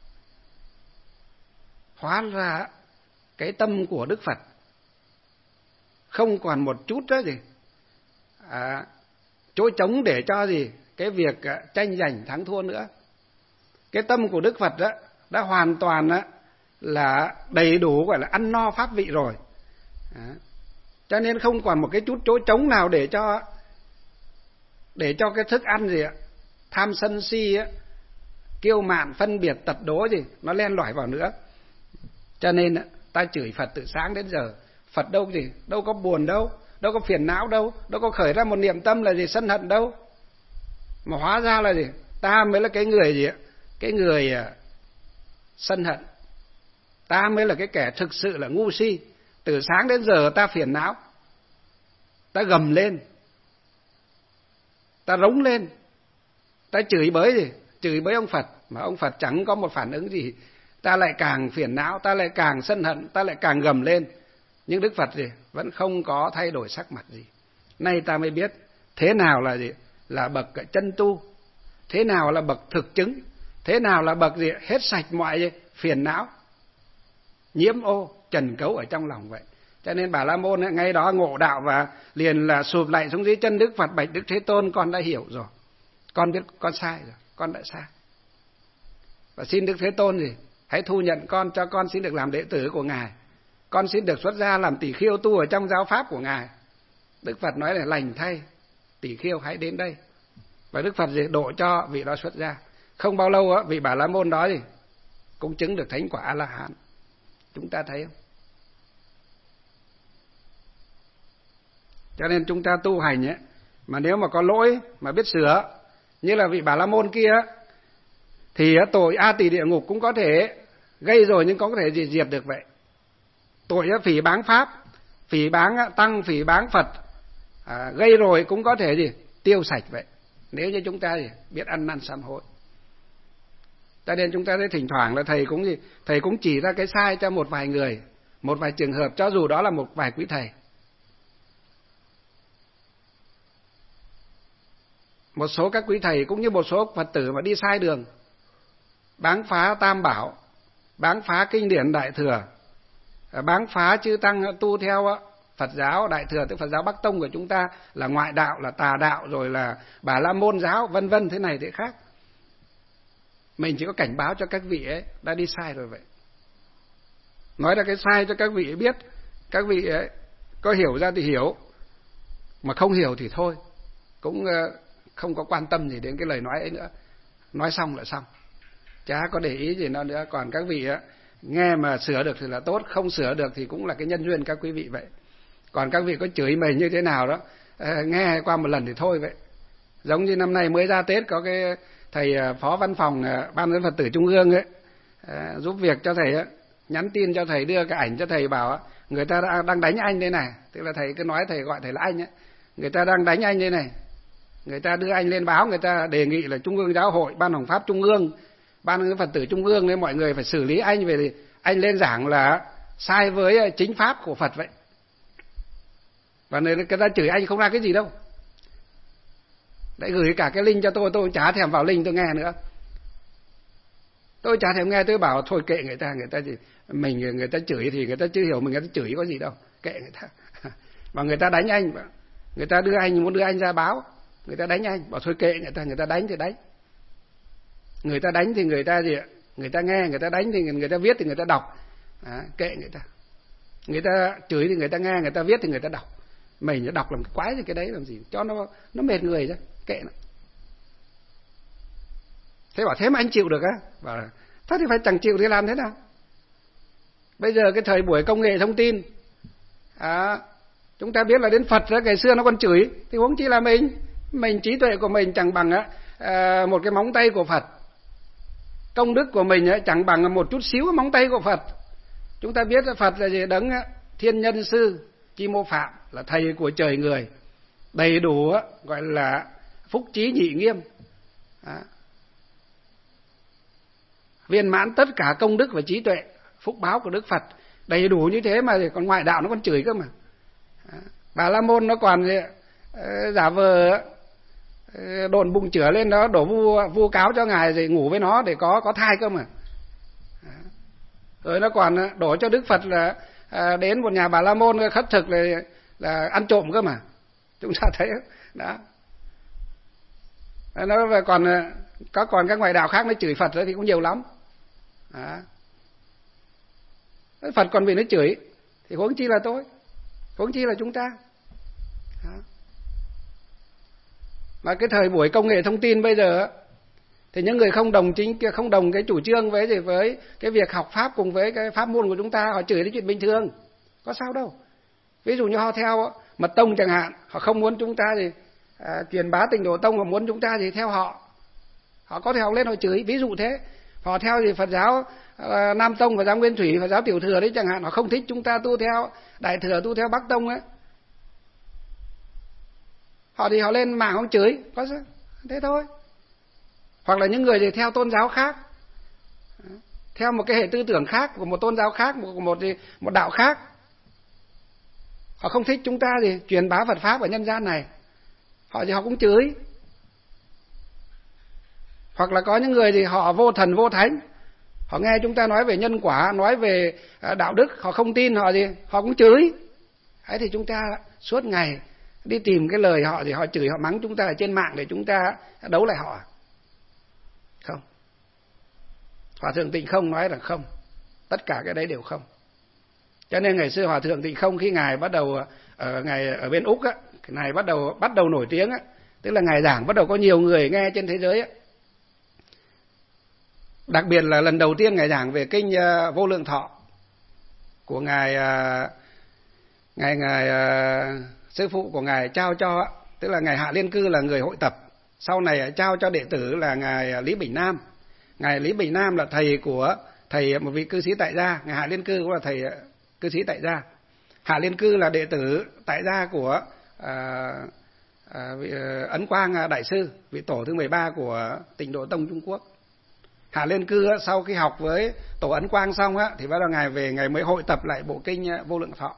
Hóa ra cái tâm của Đức Phật không còn một chút đó gì à, chỗ trống để cho gì cái việc tranh giành thắng thua nữa. Cái tâm của Đức Phật đó đã hoàn toàn đó là đầy đủ, gọi là ăn no pháp vị rồi. Đó. Cho nên không còn một cái chút chỗ trống nào để cho để cho cái thức ăn gì ạ, tham sân si á, kiêu mạn phân biệt tật đố gì nó len lỏi vào nữa. Cho nên ta chửi Phật từ sáng đến giờ, Phật đâu gì, đâu có buồn đâu, đâu có phiền não đâu, đâu có khởi ra một niệm tâm là gì sân hận đâu. Mà hóa ra là gì, ta mới là cái người gì ạ, cái người uh, sân hận. Ta mới là cái kẻ thực sự là ngu si. Từ sáng đến giờ ta phiền não, ta gầm lên, ta rống lên, ta chửi bới gì, chửi bới ông Phật, mà ông Phật chẳng có một phản ứng gì. Ta lại càng phiền não, ta lại càng sân hận, ta lại càng gầm lên. Nhưng Đức Phật gì vẫn không có thay đổi sắc mặt gì. Nay ta mới biết thế nào là gì, là bậc chân tu, thế nào là bậc thực chứng, thế nào là bậc gì hết sạch mọi gì phiền não nhiễm ô trần cấu ở trong lòng vậy. Cho nên Bà La Môn ấy, ngay đó ngộ đạo và liền là sụp lạy xuống dưới chân Đức Phật, bạch Đức Thế Tôn, con đã hiểu rồi, con biết con sai rồi, con đã sai. Và xin Đức Thế Tôn gì hãy thu nhận con, cho con xin được làm đệ tử của Ngài, con xin được xuất gia làm tỳ khưu tu ở trong giáo pháp của Ngài. Đức Phật nói là lành thay, tỳ khưu hãy đến đây. Và Đức Phật gì độ cho vị đó xuất gia. Không bao lâu á, vị Bà La Môn đó gì cũng chứng được thánh quả A La Hán. Chúng ta thấy không? Cho nên chúng ta tu hành ấy, mà nếu mà có lỗi mà biết sửa, như là vị Bà La Môn kia, thì tội A Tỳ địa ngục cũng có thể gây rồi, nhưng có thể gì diệt được vậy. Tội phỉ báng pháp, phỉ báng tăng, phỉ báng Phật, à, gây rồi cũng có thể gì tiêu sạch vậy, nếu như chúng ta gì biết ăn năn sám hối. Cho nên chúng ta thấy thỉnh thoảng là thầy cũng gì thầy cũng chỉ ra cái sai cho một vài người, một vài trường hợp, cho dù đó là một vài quý thầy. Một số các quý thầy cũng như một số Phật tử mà đi sai đường, báng phá Tam Bảo, báng phá kinh điển Đại Thừa, báng phá chư tăng tu theo Phật giáo Đại Thừa, tức Phật giáo Bắc Tông của chúng ta là ngoại đạo, là tà đạo, rồi là Bà La Môn giáo, vân vân, thế này thế khác. Mình chỉ có cảnh báo cho các vị ấy đã đi sai rồi vậy. Nói ra cái sai cho các vị ấy biết, các vị ấy có hiểu ra thì hiểu, mà không hiểu thì thôi, cũng không có quan tâm gì đến cái lời nói ấy nữa. Nói xong là xong, chả có để ý gì nữa nữa. Còn các vị ấy, nghe mà sửa được thì là tốt, không sửa được thì cũng là cái nhân duyên các quý vị vậy. Còn các vị có chửi mình như thế nào đó, nghe qua một lần thì thôi vậy. Giống như năm nay mới ra Tết, có cái thầy phó văn phòng Ban Dẫn Phật tử Trung ương ấy, giúp việc cho thầy ấy, nhắn tin cho thầy, đưa cái ảnh cho thầy, bảo người ta đang đánh anh đây này. Tức là thầy cứ nói, thầy gọi thầy là anh ấy, người ta đang đánh anh đây này, người ta đưa anh lên báo, người ta đề nghị là Trung ương Giáo hội, Ban Hồng Pháp Trung ương, Ban Dẫn Phật tử Trung ương nên mọi người phải xử lý anh, về thì anh lên giảng là sai với chính pháp của Phật vậy. Và người ta chửi anh không ra cái gì đâu. Đấy, gửi cả cái link cho tôi, tôi chả thèm vào link tôi nghe nữa. Tôi chả thèm nghe, tôi bảo thôi kệ người ta, người ta gì mình người ta chửi thì người ta chưa hiểu mình, người ta chửi có gì đâu, kệ người ta. Và người ta đánh anh, người ta đưa anh, muốn đưa anh ra báo, người ta đánh anh, bảo thôi kệ người ta, người ta đánh thì đánh. Người ta đánh thì người ta gì ạ? Người ta nghe, người ta đánh thì người ta viết thì người ta đọc. À, kệ người ta. Người ta chửi thì người ta nghe, người ta viết thì người ta đọc. Mình nó đọc làm cái quái gì cái đấy làm gì, cho nó nó mệt người chứ, kệ nó. Thế bảo thế mà anh chịu được á? Bảo thế thì phải chẳng chịu thì làm thế nào? Bây giờ cái thời buổi công nghệ thông tin, à, chúng ta biết là đến Phật đó, ngày xưa nó còn chửi, thì huống chi là mình, mình trí tuệ của mình chẳng bằng á, à, một cái móng tay của Phật. Công đức của mình á, chẳng bằng một chút xíu cái móng tay của Phật. Chúng ta biết là Phật là gì? Đấng thiên nhân sư Chi Mô Phạm, là thầy của trời người, đầy đủ á, gọi là phúc trí nhị nghiêm, à, viên mãn tất cả công đức và trí tuệ, phúc báo của Đức Phật đầy đủ như thế mà còn ngoại đạo nó còn chửi cơ mà. À, Bà La Môn nó còn gì, uh, giả vờ uh, đồn bụng chửa lên đó, đổ vu vu cáo cho ngài rồi ngủ với nó để có có thai cơ mà. À, rồi nó còn đổ cho Đức Phật là À, đến một nhà Bà La Môn khất thực là, là ăn trộm cơ mà. Chúng ta thấy đó. Nó còn có còn các ngoại đạo khác nó chửi Phật thì cũng nhiều lắm. Đó. Phật còn bị nó chửi thì huống chi là tôi, huống chi là chúng ta. Đó. Mà cái thời buổi công nghệ thông tin bây giờ thì những người không đồng chính không đồng cái chủ trương với gì với cái việc học pháp cùng với cái pháp môn của chúng ta, họ chửi đến chuyện bình thường, có sao đâu. Ví dụ như họ theo Mật Tông chẳng hạn, họ không muốn chúng ta thì à, truyền bá Tịnh Độ Tông, họ muốn chúng ta thì theo họ, họ có thể học lên họ chửi, ví dụ thế. Họ theo thì Phật giáo à, Nam Tông, Phật giáo Nguyên Thủy, Phật giáo Tiểu Thừa đấy chẳng hạn, họ không thích chúng ta tu theo Đại Thừa, tu theo Bắc Tông ấy, họ thì họ lên mạng họ chửi, có sao? Thế thôi. Hoặc là những người thì theo tôn giáo khác, theo một cái hệ tư tưởng khác của một tôn giáo khác, một một một đạo khác, họ không thích chúng ta thì truyền bá Phật pháp ở nhân gian này, họ thì họ cũng chửi. Hoặc là có những người thì họ vô thần vô thánh, họ nghe chúng ta nói về nhân quả, nói về đạo đức, họ không tin, họ gì họ cũng chửi. ấy thì chúng ta suốt ngày đi tìm cái lời họ thì họ chửi họ mắng chúng ta ở trên mạng để chúng ta đấu lại họ? Không. Hòa thượng Tịnh Không nói là không, tất cả cái đấy đều không. Cho nên ngày xưa Hòa thượng Tịnh Không khi ngài bắt đầu ở ngài ở bên Úc á, ngài bắt đầu bắt đầu nổi tiếng á, tức là ngài giảng bắt đầu có nhiều người nghe trên thế giới á. Đặc biệt là lần đầu tiên ngài giảng về kinh uh, Vô Lượng Thọ của ngài uh, ngài ngài uh, sư phụ của ngài trao cho, tức là ngài Hạ Liên Cư là người hội tập, sau này trao cho đệ tử là ngài Lý Bình Nam. Ngài Lý Bình Nam là thầy của thầy một vị cư sĩ tại gia, ngài Hạ Liên Cư cũng là thầy cư sĩ tại gia. Hạ Liên Cư là đệ tử tại gia của à, à, vị, Ấn Quang Đại Sư, vị tổ thứ mười ba của Tịnh Độ Tông Trung Quốc. Hạ Liên Cư sau khi học với tổ Ấn Quang xong á, thì bắt đầu ngài về ngài mới hội tập lại bộ kinh Vô Lượng Thọ.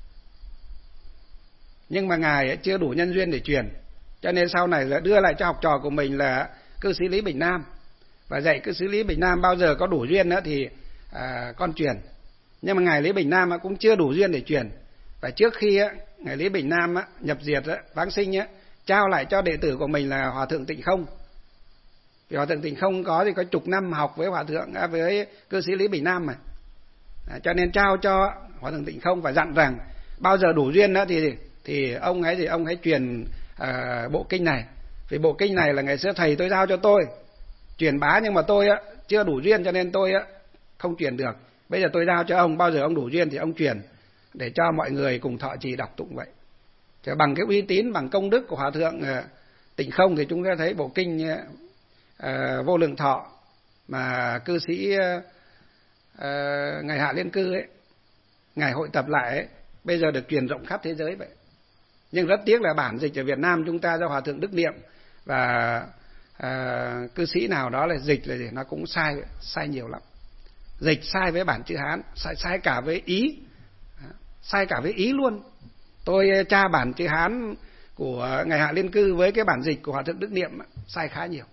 Nhưng mà ngài chưa đủ nhân duyên để truyền, cho nên sau này là đưa lại cho học trò của mình là cư sĩ Lý Bình Nam, và dạy cư sĩ Lý Bình Nam bao giờ có đủ duyên nữa thì à, con truyền. Nhưng mà ngài Lý Bình Nam cũng chưa đủ duyên để truyền, và trước khi á, ngài Lý Bình Nam á, nhập diệt á, vãng sinh á, trao lại cho đệ tử của mình là Hòa thượng Tịnh Không. Vì Hòa thượng Tịnh Không có thì có chục năm học với Hòa thượng à, với cư sĩ Lý Bình Nam mà, à, cho nên trao cho Hòa thượng Tịnh Không và dặn rằng bao giờ đủ duyên đó thì thì ông ấy thì ông hãy truyền à, bộ kinh này, vì bộ kinh này là ngày xưa thầy tôi giao cho tôi truyền bá, nhưng mà tôi á, chưa đủ duyên cho nên tôi á, không truyền được. Bây giờ tôi giao cho ông, bao giờ ông đủ duyên thì ông truyền để cho mọi người cùng thọ trì đọc tụng vậy. Chứ bằng cái uy tín, bằng công đức của Hòa thượng à, Tịnh Không thì chúng ta thấy bộ kinh à, Vô Lượng Thọ mà cư sĩ à, ngài Hạ Liên Cư ấy, ngài hội tập lại ấy, bây giờ được truyền rộng khắp thế giới vậy. Nhưng rất tiếc là bản dịch ở Việt Nam chúng ta do Hòa thượng Đức Niệm và à, cư sĩ nào đó là dịch là gì? Nó cũng sai sai nhiều lắm. Dịch sai với bản chữ Hán, sai, sai cả với ý, sai cả với ý luôn. Tôi tra bản chữ Hán của ngài Hạ Liên Cư với cái bản dịch của Hòa thượng Đức Niệm sai khá nhiều.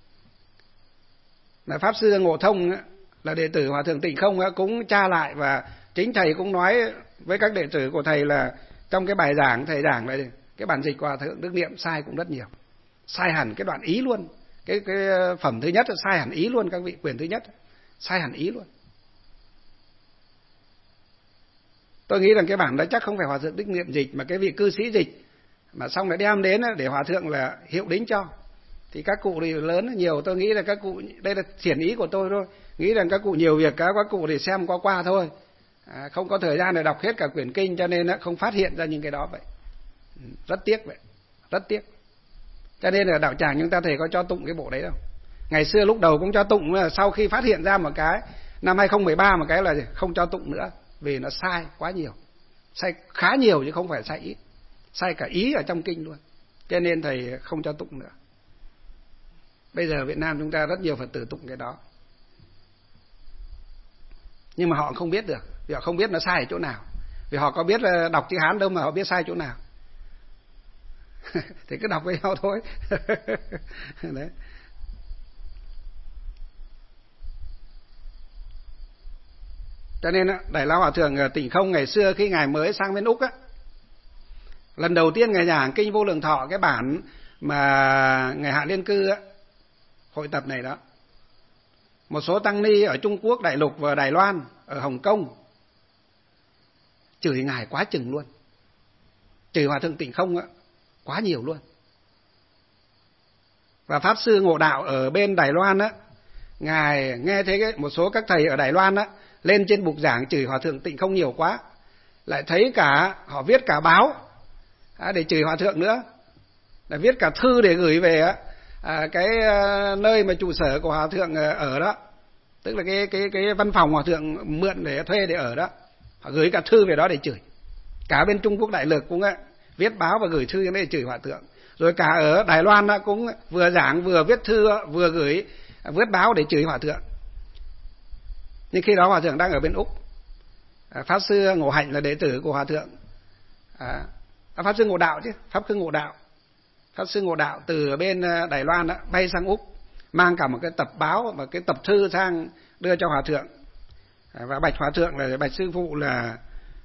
Là Pháp Sư Ngộ Thông là đệ tử Hòa thượng Tịnh Không cũng tra lại, và chính thầy cũng nói với các đệ tử của thầy là trong cái bài giảng thầy giảng là cái bản dịch của Hòa thượng Đức Niệm sai cũng rất nhiều, sai hẳn cái đoạn ý luôn. Cái cái phẩm thứ nhất là sai hẳn ý luôn, các vị, quyển thứ nhất sai hẳn ý luôn. Tôi nghĩ rằng cái bản đó chắc không phải Hòa thượng Đức Niệm dịch mà cái vị cư sĩ dịch, mà xong lại đem đến để Hòa thượng là hiệu đính cho. Thì các cụ thì lớn nhiều, tôi nghĩ là các cụ, đây là thiển ý của tôi thôi, nghĩ rằng các cụ nhiều việc, các cụ thì xem qua qua thôi, à, không có thời gian để đọc hết cả quyển kinh, cho nên không phát hiện ra những cái đó vậy. Rất tiếc vậy, rất tiếc. Cho nên là đạo tràng chúng ta thầy có cho tụng cái bộ đấy đâu. Ngày xưa lúc đầu cũng cho tụng, sau khi phát hiện ra một cái năm hai không một ba một cái là không cho tụng nữa, vì nó sai quá nhiều, sai khá nhiều chứ không phải sai ít, sai cả ý ở trong kinh luôn, cho nên thầy không cho tụng nữa. Bây giờ Việt Nam chúng ta rất nhiều Phật tử tụng cái đó, nhưng mà họ không biết được, vì họ không biết nó sai ở chỗ nào, vì họ có biết là đọc chữ Hán đâu mà họ biết sai chỗ nào. Thì cứ đọc với nhau thôi. Đấy. Cho nên Đại Lão Hòa thượng Tịnh Không ngày xưa khi ngài mới sang bên Úc á, lần đầu tiên ngài giảng kinh Vô Lượng Thọ, cái bản mà ngài Hạ Liên Cư á, hội tập này đó, một số tăng ni ở Trung Quốc đại lục và Đài Loan, ở Hồng Kông chửi ngài quá chừng luôn, chửi Hòa thượng Tịnh Không á quá nhiều luôn. Và Pháp Sư Ngộ Đạo ở bên Đài Loan á, ngài nghe thấy cái, một số các thầy ở Đài Loan á lên trên bục giảng chửi Hòa thượng Tịnh Không nhiều quá, lại thấy cả họ viết cả báo à, để chửi Hòa thượng nữa, là viết cả thư để gửi về á, à, cái à, nơi mà trụ sở của Hòa thượng ở đó, tức là cái cái cái văn phòng Hòa thượng mượn để thuê để ở đó, họ gửi cả thư về đó để chửi. Cả bên Trung Quốc đại lục cũng á, viết báo và gửi thư để chửi Hòa thượng. Rồi cả ở Đài Loan á, cũng vừa giảng vừa viết thư vừa gửi viết báo để chửi Hòa thượng. Nhưng khi đó Hòa thượng đang ở bên Úc, à, Pháp Sư Ngộ Hạnh là đệ tử của Hòa thượng, à, Pháp Sư Ngộ Đạo chứ, Pháp Sư Ngộ Đạo, Pháp Sư Ngộ Đạo từ bên Đài Loan đó, bay sang Úc, mang cả một cái tập báo và cái tập thư sang đưa cho Hòa thượng, à, và bạch Hòa thượng là bạch sư phụ là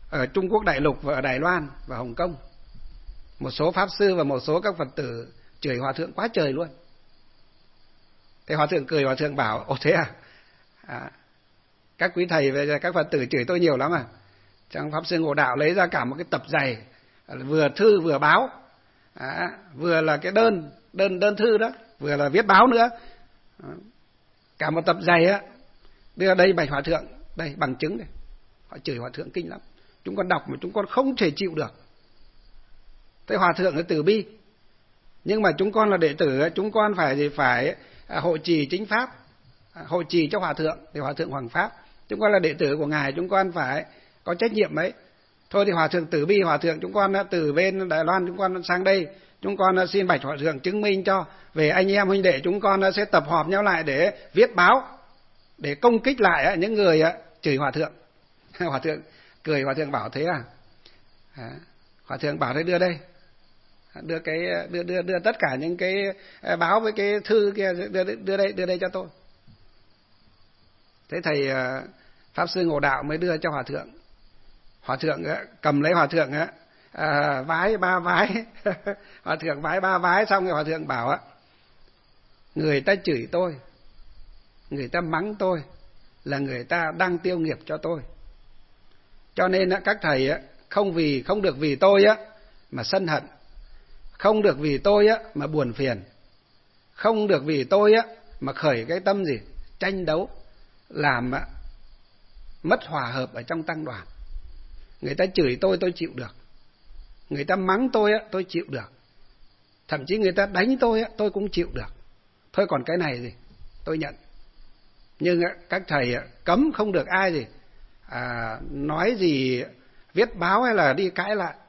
ở Trung Quốc đại lục và ở Đài Loan và Hồng Kông. Một số pháp sư và một số các Phật tử chửi hòa thượng quá trời luôn. Thế hòa thượng cười, hòa thượng bảo: ồ thế à? à các quý thầy và các Phật tử chửi tôi nhiều lắm à? Trong pháp sư Ngộ Đạo lấy ra cả một cái tập dày, vừa thư vừa báo, à, vừa là cái đơn đơn đơn thư đó, vừa là viết báo nữa, à, cả một tập dày á, đưa đây bạch hòa thượng, đây bằng chứng này. Họ chửi hòa thượng kinh lắm, chúng con đọc mà chúng con không thể chịu được. Thế hòa thượng là từ bi, nhưng mà chúng con là đệ tử, chúng con phải gì phải à, hộ trì chính pháp, à, hộ trì cho hòa thượng thì hòa thượng hoằng pháp. Chúng con là đệ tử của ngài, chúng con phải có trách nhiệm ấy. Thôi thì hòa thượng từ bi, hòa thượng chúng con từ bên Đài Loan chúng con sang đây, chúng con xin bạch hòa thượng chứng minh cho, về anh em huynh đệ chúng con sẽ tập họp nhau lại để viết báo, để công kích lại những người chửi hòa thượng. Hòa thượng cười, hòa thượng bảo thế à? à hòa thượng bảo thế đưa đây, đưa cái đưa đưa đưa tất cả những cái báo với cái thư kia, đưa đưa đây đưa đây cho tôi. Thế thầy pháp sư Ngộ Đạo mới đưa cho hòa thượng. Hòa thượng cầm lấy hòa thượng à, vái ba vái. Hòa thượng vái ba vái xong rồi hòa thượng bảo: người ta chửi tôi, người ta mắng tôi là người ta đang tiêu nghiệp cho tôi. Cho nên các thầy không vì không được vì tôi mà sân hận, không được vì tôi mà buồn phiền, không được vì tôi mà khởi cái tâm gì tranh đấu, làm mất hòa hợp ở trong tăng đoàn. Người ta chửi tôi tôi chịu được, người ta mắng tôi tôi chịu được, thậm chí người ta đánh tôi tôi cũng chịu được. Thôi còn cái này gì tôi nhận. Nhưng các thầy cấm không được ai gì à, nói gì viết báo hay là đi cãi lại,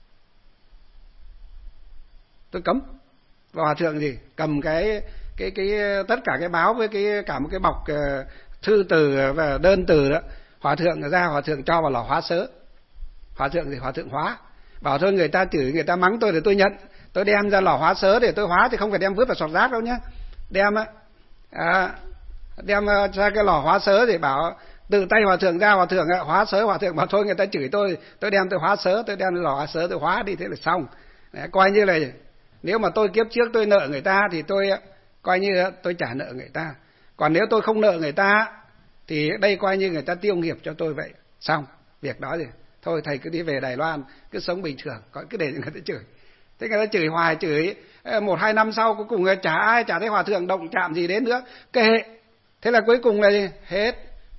tôi cấm. Và hòa thượng gì cầm cái cái cái tất cả cái báo với cái cả một cái bọc uh, thư từ và đơn từ đó, hòa thượng ra, hòa thượng cho vào lò hóa sớ. Hòa thượng thì hòa thượng hóa, bảo thôi người ta chửi người ta mắng tôi thì tôi nhận, tôi đem ra lò hóa sớ để tôi hóa, thì không phải đem vứt vào sọt rác đâu nhá. Đem à, đem ra cái lò hóa sớ thì bảo tự tay hòa thượng ra, hòa thượng hóa sớ. Hòa thượng bảo thôi người ta chửi tôi, tôi đem tôi hóa sớ, tôi đem lò hóa sớ tôi hóa đi, thế là xong. Đấy, coi như là nếu mà tôi kiếp trước tôi nợ người ta thì tôi coi như tôi trả nợ người ta, còn nếu tôi không nợ người ta thì đây coi như người ta tiêu nghiệp cho tôi vậy. Xong việc đó thì thôi thầy cứ đi về Đài Loan, cứ sống bình thường, còn cứ để người ta chửi. Thế người ta chửi hoài, chửi một hai năm sau cuối cùng chả ai, chả thấy hòa thượng động chạm gì đến nữa, kệ. Thế là cuối cùng là gì? Hết.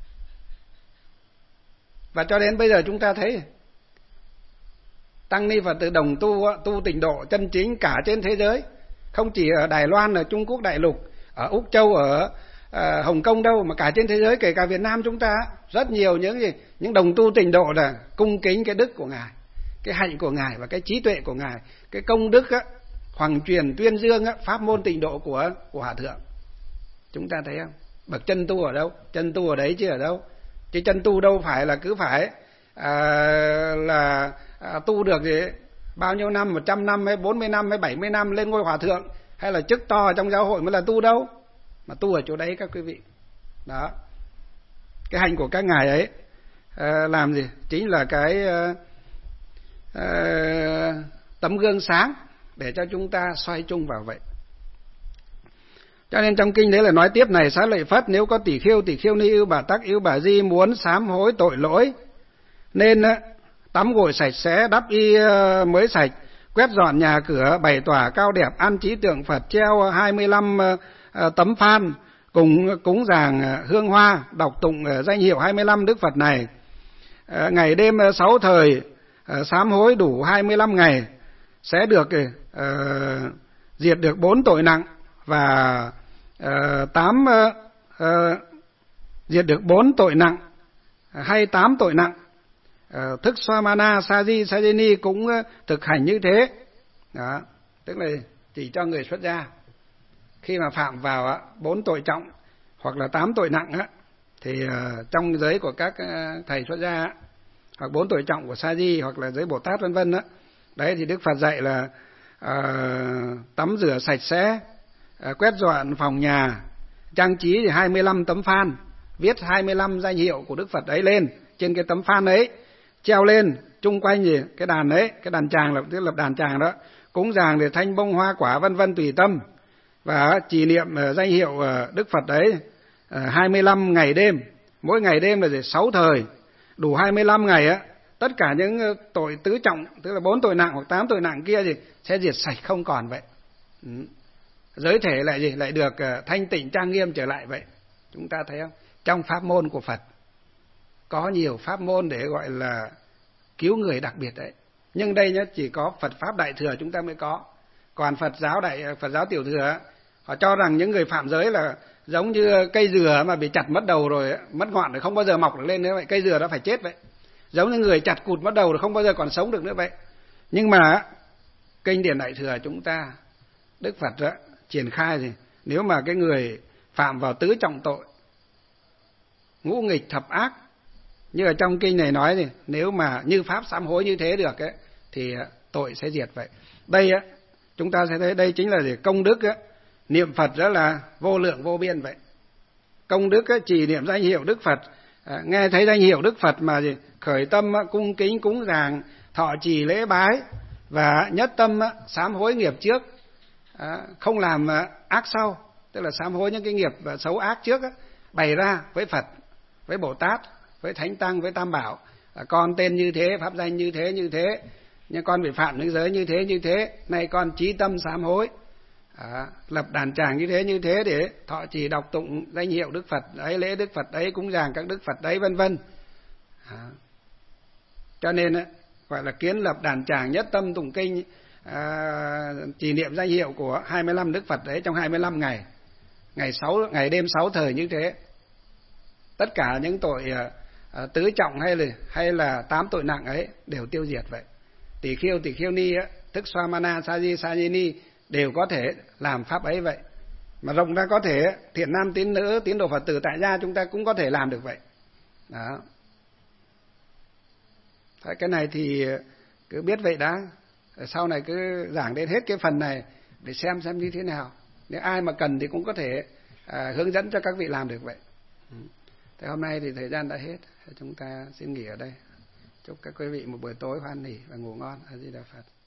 Và cho đến bây giờ chúng ta thấy tăng ni Phật tử đồng tu, tu tịnh độ chân chính cả trên thế giới, không chỉ ở Đài Loan, ở Trung Quốc đại lục, ở Úc Châu, ở uh, Hồng Kông đâu, mà cả trên thế giới, kể cả Việt Nam chúng ta, rất nhiều những gì những đồng tu tịnh độ là cung kính cái đức của ngài, cái hạnh của ngài và cái trí tuệ của ngài, cái công đức á, hoàng truyền tuyên dương á, pháp môn tịnh độ của của hòa thượng. Chúng ta thấy không? Bậc chân tu ở đâu? Chân tu ở đấy chứ ở đâu? Chứ chân tu đâu phải là cứ phải à, là à, tu được gì bao nhiêu năm, một trăm năm hay bốn mươi năm hay bảy mươi năm lên ngôi hòa thượng, hay là chức to ở trong giáo hội mới là tu đâu. Mà tu ở chỗ đấy các quý vị. Đó. Cái hành của các ngài ấy à, làm gì? Chính là cái à, à, tấm gương sáng để cho chúng ta xoay chung vào vậy. Cho nên trong kinh đấy là nói tiếp này: Xá lợi Phất, nếu có tỷ khiêu, tỷ khiêu ni, ưu bà tắc, ưu bà di muốn sám hối tội lỗi, nên tắm gội sạch sẽ, đắp y mới sạch, quét dọn nhà cửa, bày tỏa cao đẹp, an trí tượng Phật, treo hai mươi lăm tấm phan, cùng cúng dường hương hoa, đọc tụng danh hiệu hai mươi lăm Đức Phật này. Ngày đêm sáu thời sám hối đủ hai mươi lăm ngày sẽ được uh, diệt được bốn tội nặng, và uh, tám uh, uh, diệt được bốn tội nặng hay tám tội nặng. Uh, thức Swamana, Saji, Sajini cũng uh, thực hành như thế. Đó, tức là chỉ cho người xuất gia khi mà phạm vào bốn uh, tội trọng hoặc là tám tội nặng á, thì uh, trong giới của các uh, thầy xuất gia á, hoặc bốn tội trọng của Saji hoặc là giới Bồ Tát vân vân á, đấy thì Đức Phật dạy là uh, tắm rửa sạch sẽ, uh, quét dọn phòng nhà, trang trí thì hai mươi lăm tấm phan, viết hai mươi lăm danh hiệu của Đức Phật ấy lên trên cái tấm phan ấy, treo lên chung quanh gì cái đàn đấy, cái đàn tràng là tức là đàn tràng đó, cúng dường để thanh bông hoa quả vân vân tùy tâm, và trì niệm danh hiệu Đức Phật đấy hai mươi lăm ngày đêm, mỗi ngày đêm là để sáu thời, đủ hai mươi lăm ngày á, tất cả những tội tứ trọng, tức là bốn tội nặng hoặc tám tội nặng kia thì sẽ diệt sạch không còn vậy. Ừ. Giới thể lại gì lại được thanh tịnh trang nghiêm trở lại vậy. Chúng ta thấy không? Trong pháp môn của Phật có nhiều pháp môn để gọi là cứu người đặc biệt đấy. Nhưng đây nhá, chỉ có Phật pháp Đại Thừa chúng ta mới có. Còn Phật giáo đại Phật giáo Tiểu Thừa họ cho rằng những người phạm giới là giống như cây dừa mà bị chặt mất đầu rồi, mất ngọn rồi không bao giờ mọc được lên nữa vậy, cây dừa đó phải chết vậy. Giống như người chặt cụt mất đầu rồi không bao giờ còn sống được nữa vậy. Nhưng mà kinh điển Đại Thừa chúng ta, Đức Phật đó, triển khai thì nếu mà cái người phạm vào tứ trọng tội, ngũ nghịch thập ác, như ở trong kinh này nói thì nếu mà như pháp sám hối như thế được ấy, thì tội sẽ diệt vậy. Đây á, chúng ta sẽ thấy đây chính là gì? Công đức á, niệm Phật đó là vô lượng vô biên vậy. Công đức á, chỉ niệm danh hiệu Đức Phật, à, nghe thấy danh hiệu Đức Phật mà gì? Khởi tâm á, cung kính cúng dường, thọ trì lễ bái, và nhất tâm á, sám hối nghiệp trước, à, không làm ác sau, tức là sám hối những cái nghiệp xấu ác trước á, bày ra với Phật, với Bồ Tát, với Thánh Tăng, với Tam Bảo, à, con tên như thế, pháp danh như thế như thế, nhưng con bị phạm những giới như thế như thế, nay con chí tâm sám hối, à, lập đàn tràng như thế như thế để thọ trì đọc tụng danh hiệu Đức Phật đấy, lễ Đức Phật đấy, cúng dường các Đức Phật đấy, vân vân. À, cho nên á, gọi là kiến lập đàn tràng nhất tâm tụng kinh, à, trì niệm danh hiệu của hai mươi lăm Đức Phật đấy trong hai mươi lăm ngày, ngày sáu ngày đêm sáu thời như thế, tất cả những tội à, tứ trọng hay là hay là tám tội nặng ấy đều tiêu diệt vậy. Tỷ Khiêu Tỷ Khiêu Ni á, thức Swamana Saji Sajini đều có thể làm pháp ấy vậy. Mà rộng ra có thể thiện nam tín nữ, tín đồ Phật tử tại gia chúng ta cũng có thể làm được vậy. Đó. Cái này thì cứ biết vậy đã, sau này cứ giảng đến hết cái phần này để xem xem như thế nào. Nếu ai mà cần thì cũng có thể à, hướng dẫn cho các vị làm được vậy. Thế hôm nay thì thời gian đã hết, chúng ta xin nghỉ ở đây. Chúc các quý vị một buổi tối hoan hỉ và ngủ ngon. A Di Đà Phật.